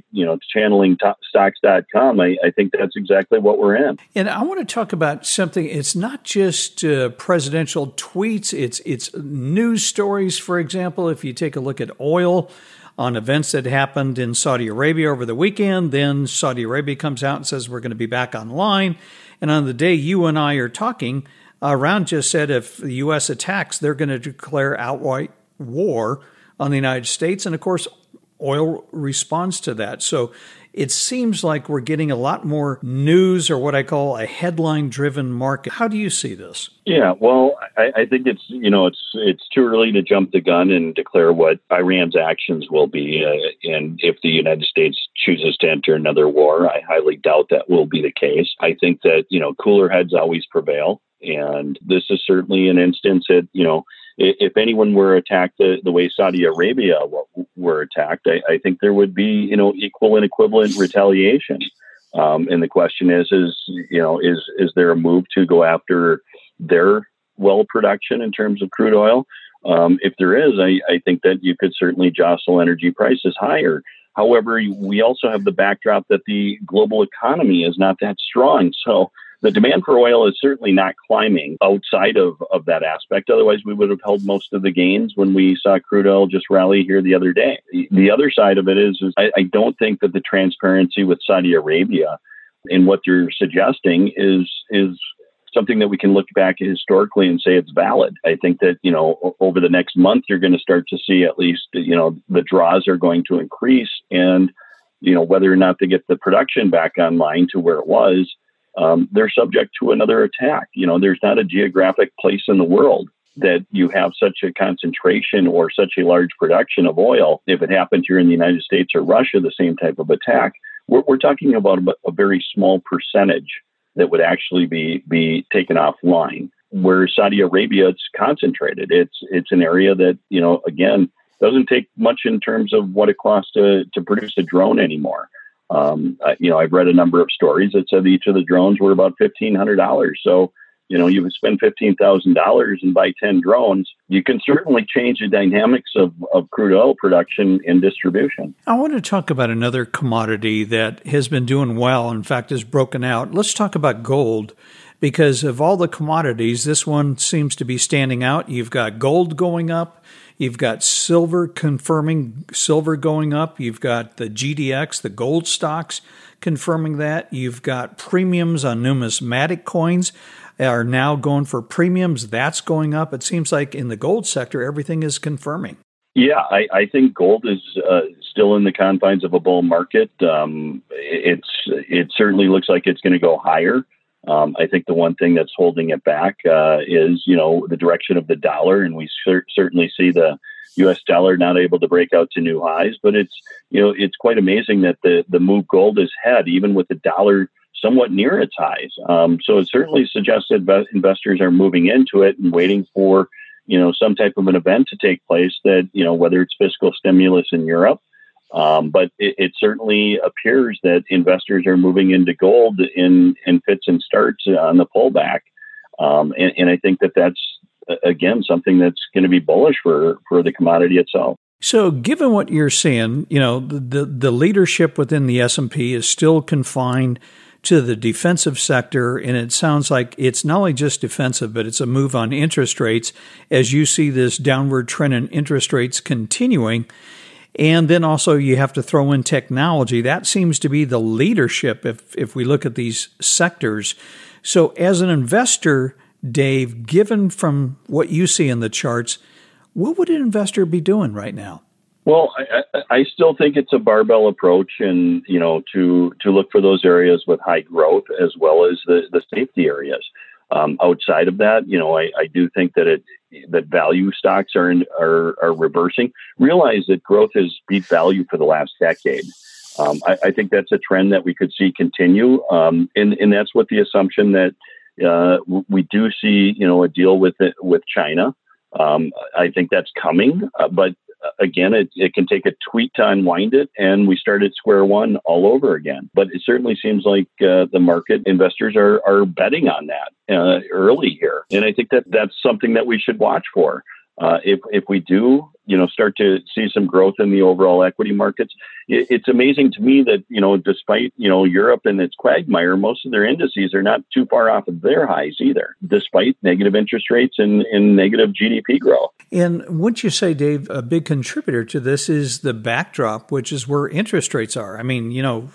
channelingstocks.com, I think that's exactly what we're in. And I want to talk about something. It's not just presidential tweets. It's news stories, for example. If you take a look at oil on events that happened in Saudi Arabia over the weekend, then Saudi Arabia comes out and says we're going to be back online. And on the day you and I are talking, Iran just said if the U.S. attacks, they're going to declare outright war on the United States. And of course, oil responds to that. So it seems like we're getting a lot more news, or what I call a headline-driven market. How do you see this? Yeah, well, I think it's too early to jump the gun and declare what Iran's actions will be. And if the United States chooses to enter another war, I highly doubt that will be the case. I think that, cooler heads always prevail. And this is certainly an instance that, if anyone were attacked the way Saudi Arabia were attacked, I think there would be, equal and equivalent retaliation. And the question is there a move to go after their well production in terms of crude oil? If there is, I think that you could certainly jostle energy prices higher. However, we also have the backdrop that the global economy is not that strong. So the demand for oil is certainly not climbing outside of that aspect. Otherwise, we would have held most of the gains when we saw crude oil just rally here the other day. The other side of it is I don't think that the transparency with Saudi Arabia and what they're suggesting is something that we can look back historically and say it's valid. I think that, over the next month, you're going to start to see at least, the draws are going to increase, and, whether or not they get the production back online to where it was, they're subject to another attack. There's not a geographic place in the world that you have such a concentration or such a large production of oil. If it happened here in the United States or Russia, the same type of attack, we're talking about a very small percentage that would actually be taken offline. Where Saudi Arabia, it's concentrated. It's an area that, again, doesn't take much in terms of what it costs to produce a drone anymore. I've read a number of stories that said each of the drones were about $1,500. So, You spend $15,000 and buy 10 drones, you can certainly change the dynamics of crude oil production and distribution. I want to talk about another commodity that has been doing well, in fact, has broken out. Let's talk about gold, because of all the commodities, this one seems to be standing out. You've got gold going up. You've got silver confirming silver going up. You've got the GDX, the gold stocks, confirming that. You've got premiums on numismatic coins are now going for premiums. That's going up. It seems like in the gold sector, everything is confirming. Yeah, I think gold is still in the confines of a bull market. It certainly looks like it's going to go higher. I think the one thing that's holding it back is, the direction of the dollar, and we certainly see the U.S. dollar not able to break out to new highs. But it's quite amazing that the move gold has had, even with the dollar somewhat near its highs. So it certainly suggests that investors are moving into it and waiting for some type of an event to take place that whether it's fiscal stimulus in Europe. But it certainly appears that investors are moving into gold in fits and starts on the pullback. And I think that's, again, something that's going to be bullish for the commodity itself. So given what you're seeing, the leadership within the S&P is still confined to the defensive sector, and it sounds like it's not only just defensive, but it's a move on interest rates as you see this downward trend in interest rates continuing. And then also you have to throw in technology. That seems to be the leadership if we look at these sectors. So as an investor, Dave, given from what you see in the charts, what would an investor be doing right now? Well, I still think it's a barbell approach, and to look for those areas with high growth as well as the safety areas. Outside of that, I do think that value stocks are reversing. Realize that growth has beat value for the last decade. I think that's a trend that we could see continue, and that's what the assumption that we do see, a deal with China. I think that's coming, but again, it can take a tweet to unwind it, and we start at square one all over again. But it certainly seems like the market investors are betting on that early here, and I think that's something that we should watch for. If we do, start to see some growth in the overall equity markets, it's amazing to me that, despite, Europe and its quagmire, most of their indices are not too far off of their highs either, despite negative interest rates and negative GDP growth. And wouldn't you say, Dave, a big contributor to this is the backdrop, which is where interest rates are? I mean,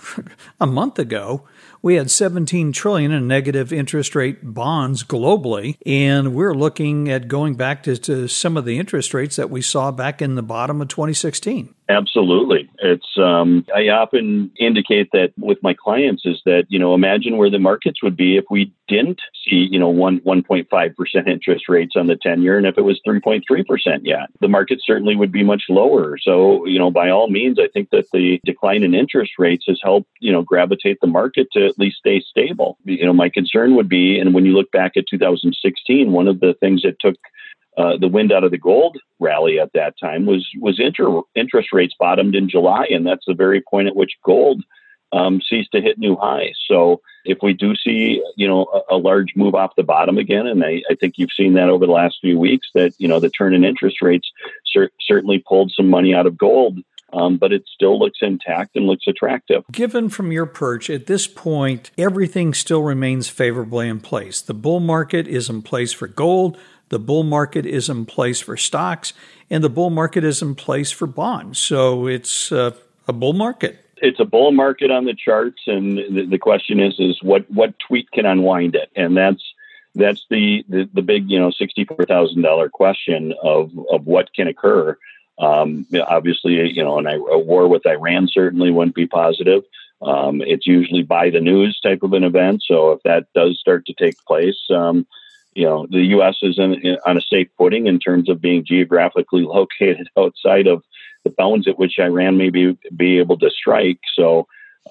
a month ago, we had $17 trillion in negative interest rate bonds globally, and we're looking at going back to some of the interest rates that we saw back in the bottom of 2016. Absolutely. It's I often indicate that with my clients is that, imagine where the markets would be if we didn't see, 1.5% interest rates on the 10-year, and if it was 3.3% yet, the market certainly would be much lower. So, by all means, I think that the decline in interest rates has helped, gravitate the market to at least stay stable. My concern would be, and when you look back at 2016, one of the things that took the wind out of the gold rally at that time was interest rates bottomed in July, and that's the very point at which gold ceased to hit new highs. So if we do see, a large move off the bottom again, and I think you've seen that over the last few weeks, that, the turn in interest rates certainly pulled some money out of gold, but it still looks intact and looks attractive. Given from your perch, at this point, everything still remains favorably in place. The bull market is in place for gold. The bull market is in place for stocks, and the bull market is in place for bonds. So it's a bull market. It's a bull market on the charts, and the question is what tweet can unwind it, and that's the big $64,000 question of what can occur. Obviously, a war with Iran certainly wouldn't be positive. It's usually by the news type of an event. So if that does start to take place, the U.S. is on a safe footing in terms of being geographically located outside of the bounds at which Iran may be able to strike. So,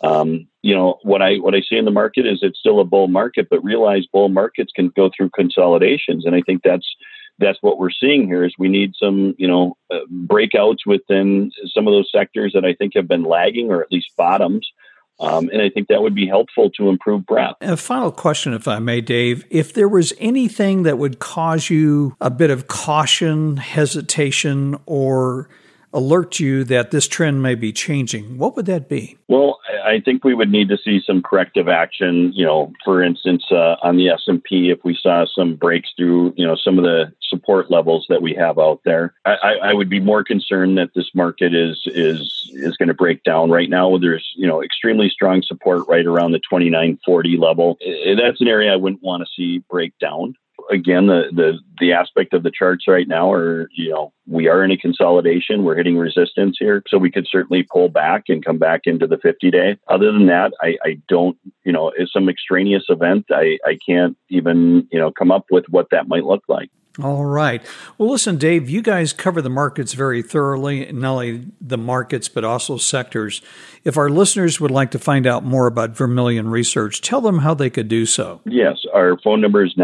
what I see in the market is it's still a bull market, but realize bull markets can go through consolidations. And I think that's what we're seeing here is we need some, breakouts within some of those sectors that I think have been lagging or at least bottoms. And I think that would be helpful to improve breadth. A final question, if I may, Dave. If there was anything that would cause you a bit of caution, hesitation, or alert you that this trend may be changing, what would that be? Well, I think we would need to see some corrective action. For instance, on the S&P, if we saw some breaks through, some of the support levels that we have out there, I would be more concerned that this market is going to break down. Right now, there's extremely strong support right around the 2940 level. That's an area I wouldn't want to see break down. Again, the aspect of the charts right now are, we are in a consolidation. We're hitting resistance here. So we could certainly pull back and come back into the 50-day. Other than that, I don't, it's some extraneous event. I can't even, come up with what that might look like. All right. Well, listen, Dave, you guys cover the markets very thoroughly, not only the markets, but also sectors. If our listeners would like to find out more about Vermilion Research, tell them how they could do so. Yes. Our phone number is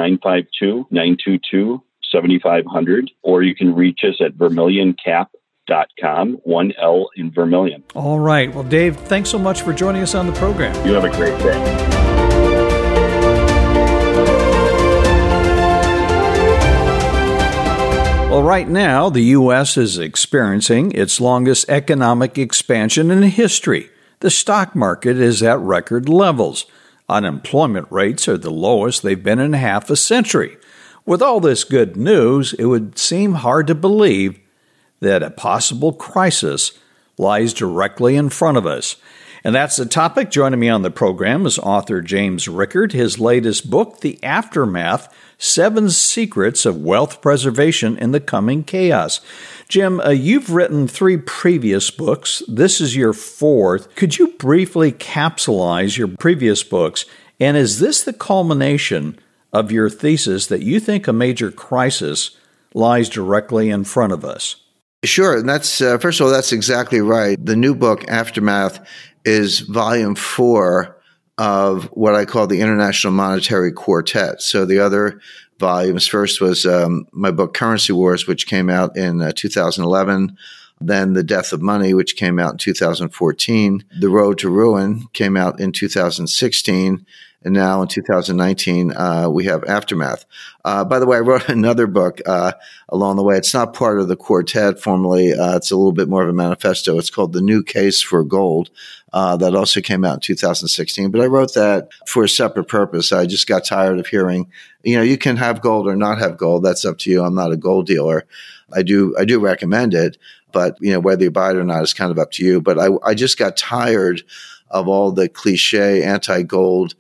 952-922-7500, or you can reach us at vermilioncap.com, 1 L in Vermilion. All right. Well, Dave, thanks so much for joining us on the program. You have a great day. Well, right now, the U.S. is experiencing its longest economic expansion in history. The stock market is at record levels. Unemployment rates are the lowest they've been in half a century. With all this good news, it would seem hard to believe that a possible crisis lies directly in front of us. And that's the topic. Joining me on the program is author James Rickard. His latest book, The Aftermath, 7 Secrets of Wealth Preservation in the Coming Chaos. Jim, you've written 3 previous books. This is your 4th. Could you briefly capsulize your previous books? And is this the culmination of your thesis that you think a major crisis lies directly in front of us? Sure. And that's, first of all, that's exactly right. The new book, Aftermath, is volume 4 of what I call the International Monetary Quartet. So the other volumes, first was my book, Currency Wars, which came out in 2011. Then The Death of Money, which came out in 2014. The Road to Ruin came out in 2016. And now in 2019, we have Aftermath. By the way, I wrote another book along the way. It's not part of the quartet formally. It's a little bit more of a manifesto. It's called The New Case for Gold. That also came out in 2016. But I wrote that for a separate purpose. I just got tired of hearing, you can have gold or not have gold. That's up to you. I'm not a gold dealer. I do recommend it. But, whether you buy it or not is kind of up to you. But I just got tired of all the cliche anti-gold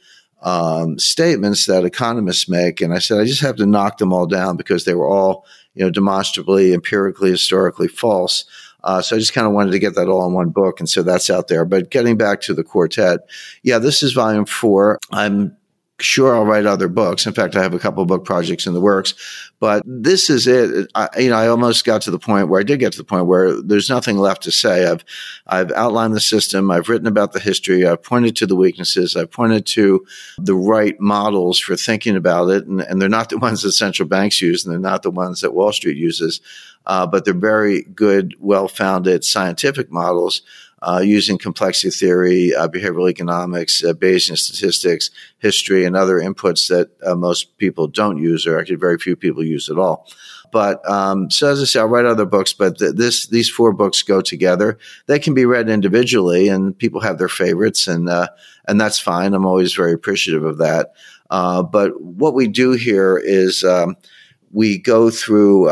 statements that economists make. And I said, I just have to knock them all down because they were all, demonstrably, empirically, historically false. So I just kind of wanted to get that all in one book. And so that's out there. But getting back to the quartet, this is volume 4. I'm sure I'll write other books. In fact, I have a couple of book projects in the works, but this is it. I almost got to the point where I did get to the point where there's nothing left to say. I've outlined the system. I've written about the history. I've pointed to the weaknesses. I've pointed to the right models for thinking about it. And they're not the ones that central banks use, and they're not the ones that Wall Street uses. But they're very good, well-founded scientific models using complexity theory, behavioral economics, Bayesian statistics, history, and other inputs that most people don't use, or actually very few people use at all. But so as I say, I'll write other books, but these 4 books go together. They can be read individually, and people have their favorites, and that's fine. I'm always very appreciative of that. But what we do here is we go through,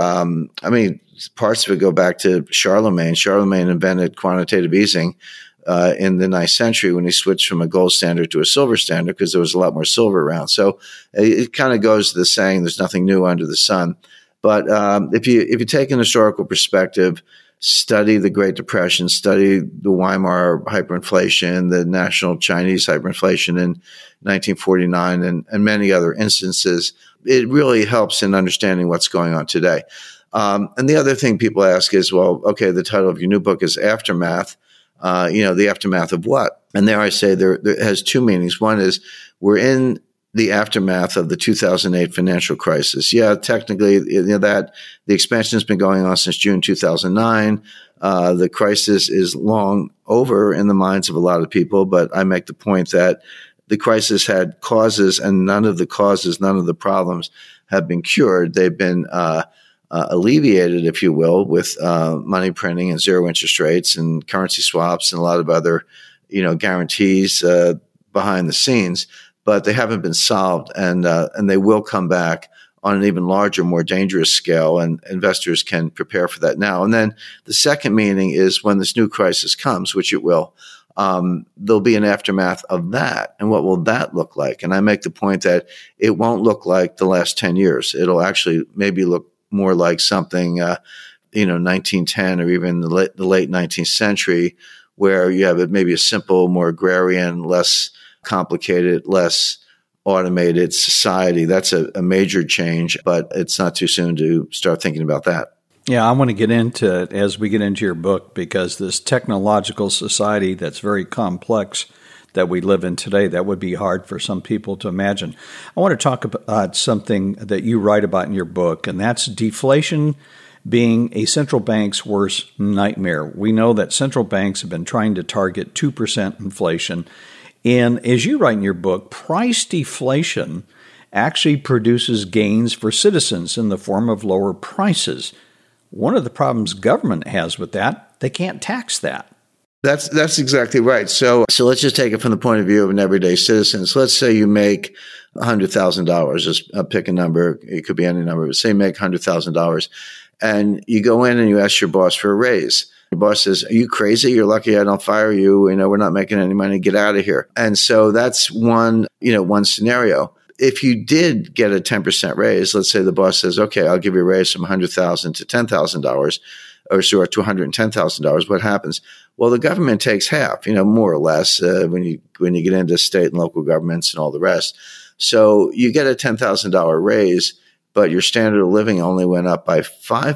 parts of it go back to Charlemagne. Charlemagne invented quantitative easing in the 9th century when he switched from a gold standard to a silver standard because there was a lot more silver around. So it kind of goes to the saying, there's nothing new under the sun. But if you take an historical perspective, study the Great Depression, study the Weimar hyperinflation, the national Chinese hyperinflation in 1949, and many other instances, it really helps in understanding what's going on today. And the other thing people ask is, well, okay, the title of your new book is Aftermath. The aftermath of what? And there I say there has 2 meanings. One is we're in the aftermath of the 2008 financial crisis. Yeah, technically, that the expansion has been going on since June 2009. The crisis is long over in the minds of a lot of people, but I make the point that the crisis had causes, and none of the problems have been cured. They've been alleviated, if you will, with money printing and zero interest rates and currency swaps and a lot of other, guarantees behind the scenes. But they haven't been solved, and they will come back on an even larger, more dangerous scale, and investors can prepare for that now. And then the second meaning is when this new crisis comes, which it will, there'll be an aftermath of that. And what will that look like? And I make the point that it won't look like the last 10 years. It'll actually maybe look more like something, 1910 or even the late 19th century, where you have maybe a simple, more agrarian, less complicated, less automated society. That's a major change, but it's not too soon to start thinking about that. Yeah, I want to get into it as we get into your book, because this technological society that's very complex that we live in today, that would be hard for some people to imagine. I want to talk about something that you write about in your book, and that's deflation being a central bank's worst nightmare. We know that central banks have been trying to target 2% inflation. And as you write in your book, price deflation actually produces gains for citizens in the form of lower prices. One of the problems government has with that, they can't tax that. That's exactly right. So let's just take it from the point of view of an everyday citizen. So let's say you make $100,000. Just pick a number. It could be any number. But say you make $100,000, and you go in and you ask your boss for a raise. Your boss says, "Are you crazy? You're lucky I don't fire you. We're not making any money. Get out of here." And so that's one scenario. If you did get a 10% raise, let's say the boss says, "Okay, I'll give you a raise from $100,000 to $10,000 or to $110,000. What happens? Well, the government takes half, more or less, when you get into state and local governments and all the rest. So you get a $10,000 raise, but your standard of living only went up by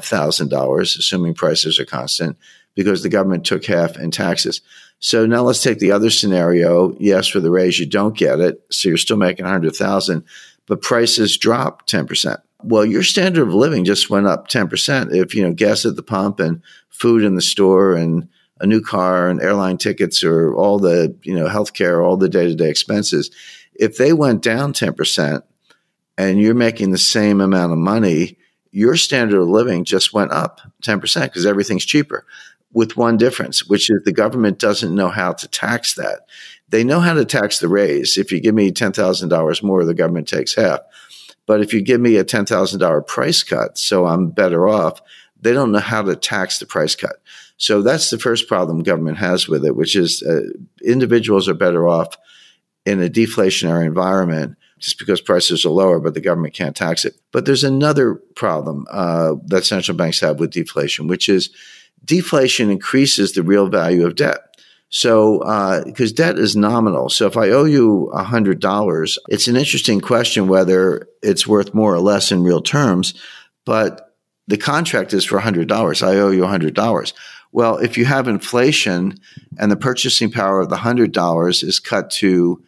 $5,000, assuming prices are constant, because the government took half in taxes. So now let's take the other scenario. Yes, for the raise, you don't get it. So you're still making $100,000, but prices drop 10%. Well, your standard of living just went up 10%. If, gas at the pump and food in the store and a new car and airline tickets or all the, healthcare, all the day-to-day expenses, if they went down 10% and you're making the same amount of money, your standard of living just went up 10% because everything's cheaper. With one difference, which is the government doesn't know how to tax that. They know how to tax the raise. If you give me $10,000 more, the government takes half. But if you give me a $10,000 price cut, so I'm better off, they don't know how to tax the price cut. So that's the first problem government has with it, which is individuals are better off in a deflationary environment just because prices are lower, but the government can't tax it. But there's another problem that central banks have with deflation, which is deflation increases the real value of debt. So, because debt is nominal. So if I owe you $100, it's an interesting question whether it's worth more or less in real terms, but the contract is for $100. I owe you $100. Well, if you have inflation and the purchasing power of the $100 is cut to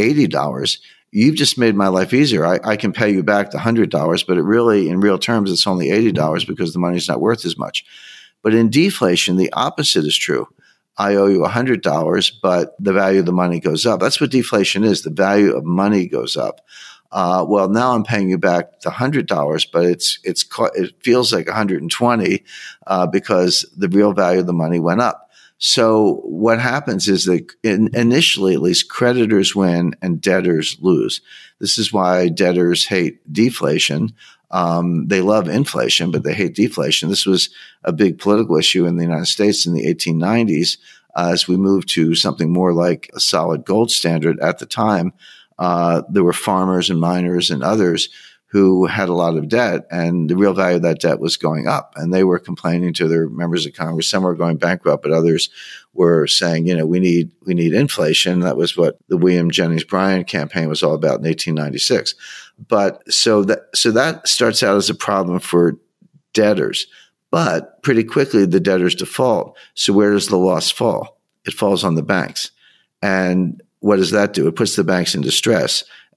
$80, you've just made my life easier. I can pay you back the $100, but it really, in real terms, it's only $80 because the money's not worth as much. But in deflation, the opposite is true. I owe you $100, but the value of the money goes up. That's what deflation is. The value of money goes up. Well, now I'm paying you back the $100, but it feels like $120 because the real value of the money went up. So what happens is that initially, at least, creditors win and debtors lose. This is why debtors hate deflation. They love inflation, but they hate deflation. This was a big political issue in the United States in the 1890s as we moved to something more like a solid gold standard. At the time, there were farmers and miners and others who had a lot of debt, and the real value of that debt was going up. And they were complaining to their members of Congress. Some were going bankrupt, but others were saying, we need inflation. That was what the William Jennings Bryan campaign was all about in 1896. But so that starts out as a problem for debtors. But pretty quickly, the debtors default. So where does the loss fall? It falls on the banks. And what does that do? It puts the banks in distress.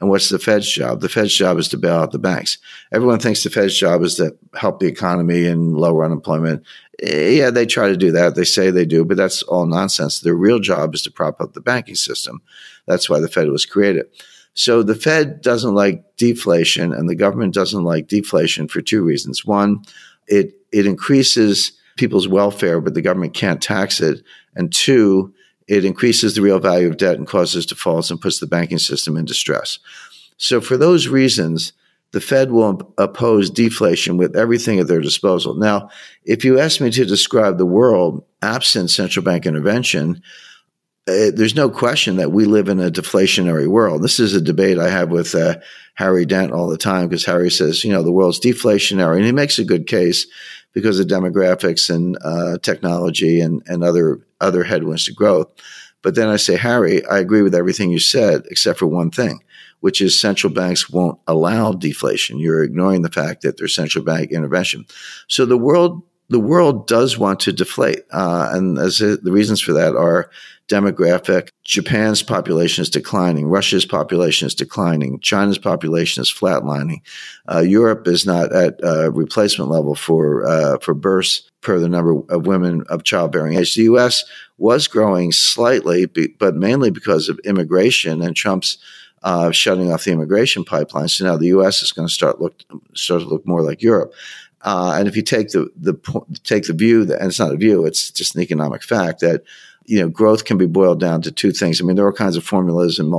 And what's the Fed's job? The Fed's job is to bail out the banks. Everyone thinks the Fed's job is to help the economy and lower unemployment. Yeah, they try to do that. They say they do, but that's all nonsense. Their real job is to prop up the banking system. That's why the Fed was created. So the Fed doesn't like deflation, and the government doesn't like deflation for two reasons. One, it increases people's welfare, but the government can't tax it. And two, it increases the real value of debt and causes defaults and puts the banking system in distress. So for those reasons, the Fed will oppose deflation with everything at their disposal. Now, if you ask me to describe the world absent central bank intervention, there's no question that we live in a deflationary world. This is a debate I have with Harry Dent all the time, because Harry says, the world's deflationary. And he makes a good case because of demographics and technology and other headwinds to growth. But then I say, Harry, I agree with everything you said, except for one thing, which is central banks won't allow deflation. You're ignoring the fact that there's central bank intervention. So the world does want to deflate. And the reasons for that are demographic. Japan's population is declining. Russia's population is declining. China's population is flatlining. Europe is not at replacement level for births per the number of women of childbearing age. The U.S. was growing slightly, but mainly because of immigration and Trump's shutting off the immigration pipeline. So now the U.S. is going to start to look more like Europe. And if you take the view that, and it's not a view, it's just an economic fact that growth can be boiled down to two things. I mean, there are all kinds of formulas and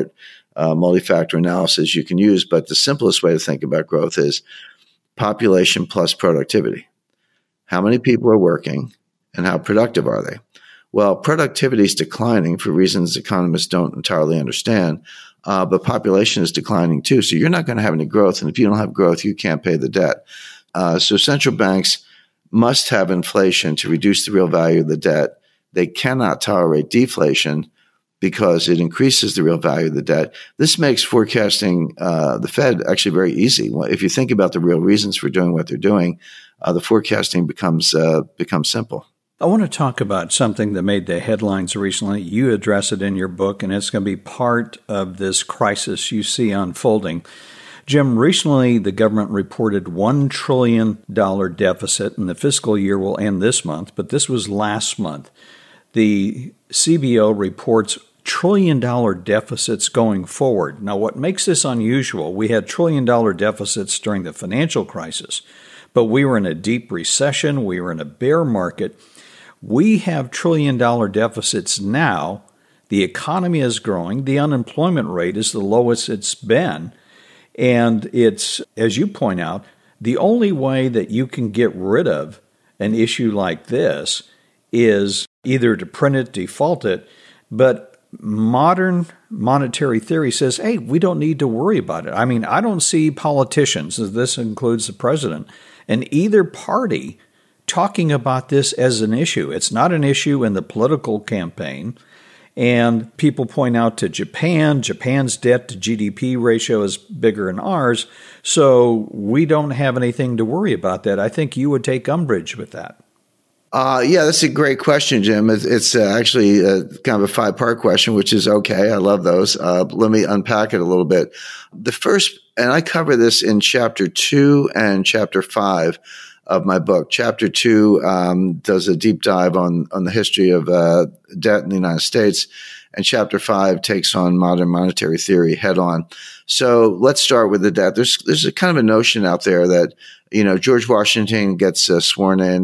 multi-factor analysis you can use, but the simplest way to think about growth is population plus productivity. How many people are working and how productive are they? Well, productivity is declining for reasons economists don't entirely understand, but population is declining too. So you're not going to have any growth, and if you don't have growth, you can't pay the debt. So central banks must have inflation to reduce the real value of the debt. They cannot tolerate deflation because it increases the real value of the debt. This makes forecasting the Fed actually very easy. If you think about the real reasons for doing what they're doing, the forecasting becomes simple. I want to talk about something that made the headlines recently. You address it in your book, and it's going to be part of this crisis you see unfolding. Jim, recently the government reported $1 trillion deficit, and the fiscal year will end this month, but this was last month. The CBO reports trillion-dollar deficits going forward. Now, what makes this unusual, we had trillion-dollar deficits during the financial crisis, but we were in a deep recession, we were in a bear market. We have trillion-dollar deficits now. The economy is growing. The unemployment rate is the lowest it's been. And it's, as you point out, the only way that you can get rid of an issue like this is either to print it, default it, but modern monetary theory says, hey, we don't need to worry about it. I mean, I don't see politicians, as this includes the president, and either party talking about this as an issue. It's not an issue in the political campaign. And people point out to Japan. Japan's debt to GDP ratio is bigger than ours, so we don't have anything to worry about that. I think you would take umbrage with that. Yeah, that's a great question, Jim. It's actually kind of a 5-part question, which is okay. I love those. Let me unpack it a little bit. The first, and I cover this in Chapter 2 and Chapter 5 of my book. Chapter 2 does a deep dive on the history of debt in the United States, and Chapter 5 takes on modern monetary theory head on. So let's start with the debt. There's a kind of a notion out there that George Washington gets sworn in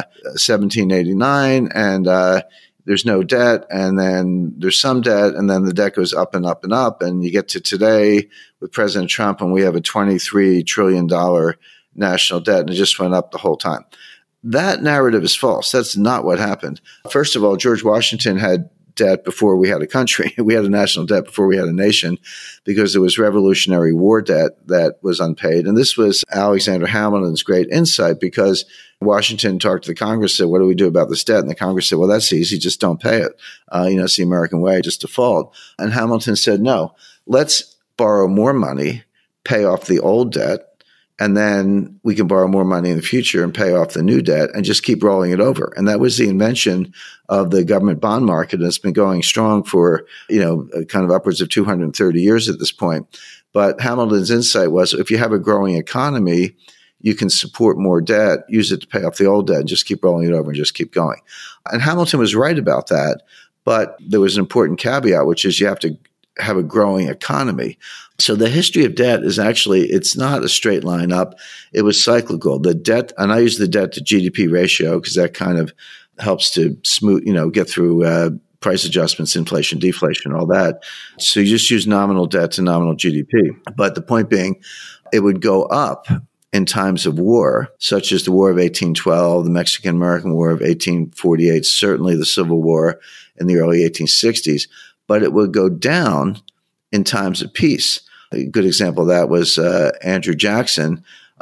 1789, and there's no debt, and then there's some debt, and then the debt goes up and up and up, and you get to today with President Trump, and we have a $23 trillion national debt, and it just went up the whole time. That narrative is false. That's not what happened. First of all, George Washington had debt before we had a country. We had a national debt before we had a nation, because there was Revolutionary War debt that was unpaid. And this was Alexander Hamilton's great insight, because Washington talked to the Congress, said, what do we do about this debt? And the Congress said, well, that's easy. Just don't pay it. It's the American way, just default. And Hamilton said, no, let's borrow more money, pay off the old debt, and then we can borrow more money in the future and pay off the new debt and just keep rolling it over. And that was the invention of the government bond market. And it's been going strong for, kind of upwards of 230 years at this point. But Hamilton's insight was if you have a growing economy, you can support more debt, use it to pay off the old debt, and just keep rolling it over and just keep going. And Hamilton was right about that. But there was an important caveat, which is you have to have a growing economy. So the history of debt is actually, it's not a straight line up. It was cyclical. The debt, and I use the debt to GDP ratio because that kind of helps to smooth, get through price adjustments, inflation, deflation, all that. So you just use nominal debt to nominal GDP. But the point being, it would go up in times of war, such as the War of 1812, the Mexican-American War of 1848, certainly the Civil War in the early 1860s. But it would go down in times of peace. A good example of that was Andrew Jackson.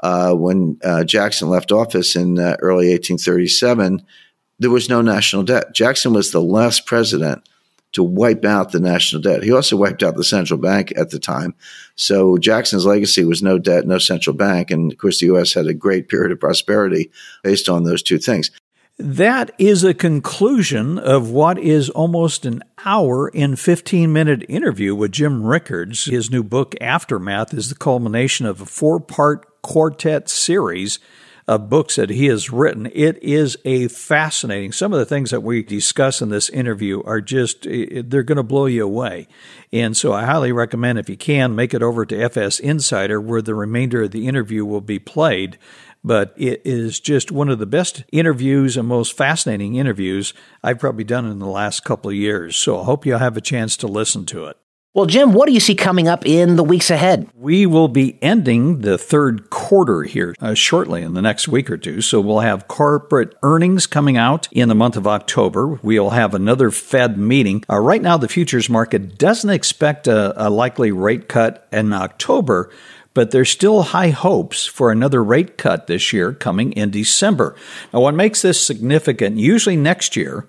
When Jackson left office in early 1837, there was no national debt. Jackson was the last president to wipe out the national debt. He also wiped out the central bank at the time. So Jackson's legacy was no debt, no central bank. And of course, the U.S. had a great period of prosperity based on those two things. That is a conclusion of what is almost an hour and 15-minute interview with Jim Rickards. His new book, Aftermath, is the culmination of a 4-part quartet series of books that he has written. It is a fascinating. Some of the things that we discuss in this interview are just, they're going to blow you away. And so I highly recommend, if you can, make it over to FS Insider, where the remainder of the interview will be played. But it is just one of the best interviews and most fascinating interviews I've probably done in the last couple of years. So I hope you'll have a chance to listen to it. Well, Jim, what do you see coming up in the weeks ahead? We will be ending the third quarter here shortly in the next week or two. So we'll have corporate earnings coming out in the month of October. We'll have another Fed meeting. Right now, the futures market doesn't expect a likely rate cut in October, but there's still high hopes for another rate cut this year coming in December. Now, what makes this significant, usually next year,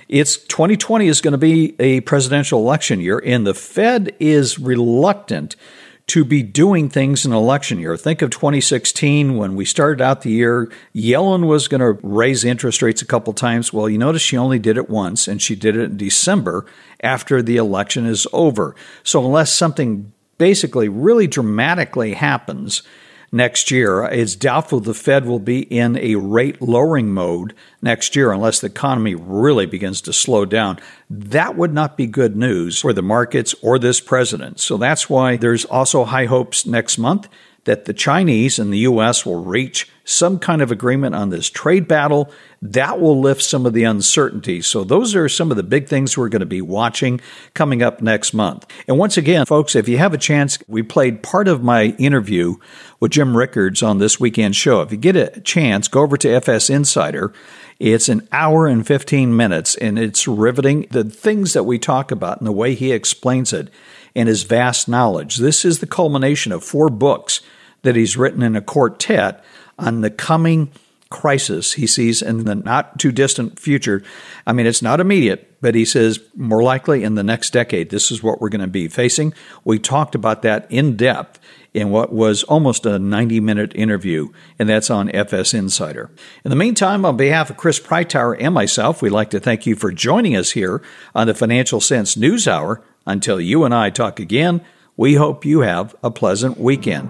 2020 is going to be a presidential election year, and the Fed is reluctant to be doing things in an election year. Think of 2016 when we started out the year. Yellen was going to raise interest rates a couple times. Well, you notice she only did it once, and she did it in December after the election is over. So unless something basically really dramatically happens next year, it's doubtful the Fed will be in a rate lowering mode next year unless the economy really begins to slow down. That would not be good news for the markets or this president. So that's why there's also high hopes next month that the Chinese and the U.S. will reach some kind of agreement on this trade battle. That will lift some of the uncertainty. So those are some of the big things we're going to be watching coming up next month. And once again, folks, if you have a chance, we played part of my interview with Jim Rickards on this weekend show. If you get a chance, go over to FS Insider. It's an hour and 15 minutes, and it's riveting. The things that we talk about and the way he explains it and his vast knowledge. This is the culmination of 4 books that he's written in a quartet on the coming crisis he sees in the not too distant future. I mean, it's not immediate, but he says more likely in the next decade, this is what we're going to be facing. We talked about that in depth in what was almost a 90-minute interview, and that's on FS Insider. In the meantime, on behalf of Chris Preitower and myself, we'd like to thank you for joining us here on the Financial Sense News Hour. Until you and I talk again, we hope you have a pleasant weekend.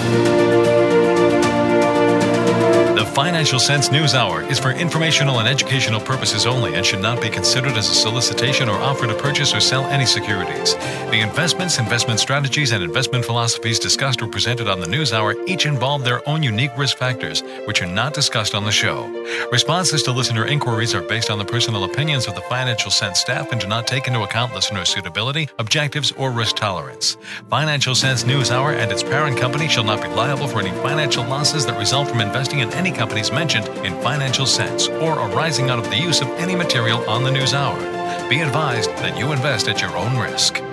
The Financial Sense News Hour is for informational and educational purposes only and should not be considered as a solicitation or offer to purchase or sell any securities. The investments, investment strategies, and investment philosophies discussed or presented on the News Hour each involve their own unique risk factors, which are not discussed on the show. Responses to listener inquiries are based on the personal opinions of the Financial Sense staff and do not take into account listener suitability, objectives, or risk tolerance. Financial Sense News Hour and its parent company shall not be liable for any financial losses that result from investing in any companies mentioned in Financial Sense or arising out of the use of any material on the News Hour. Be advised that you invest at your own risk.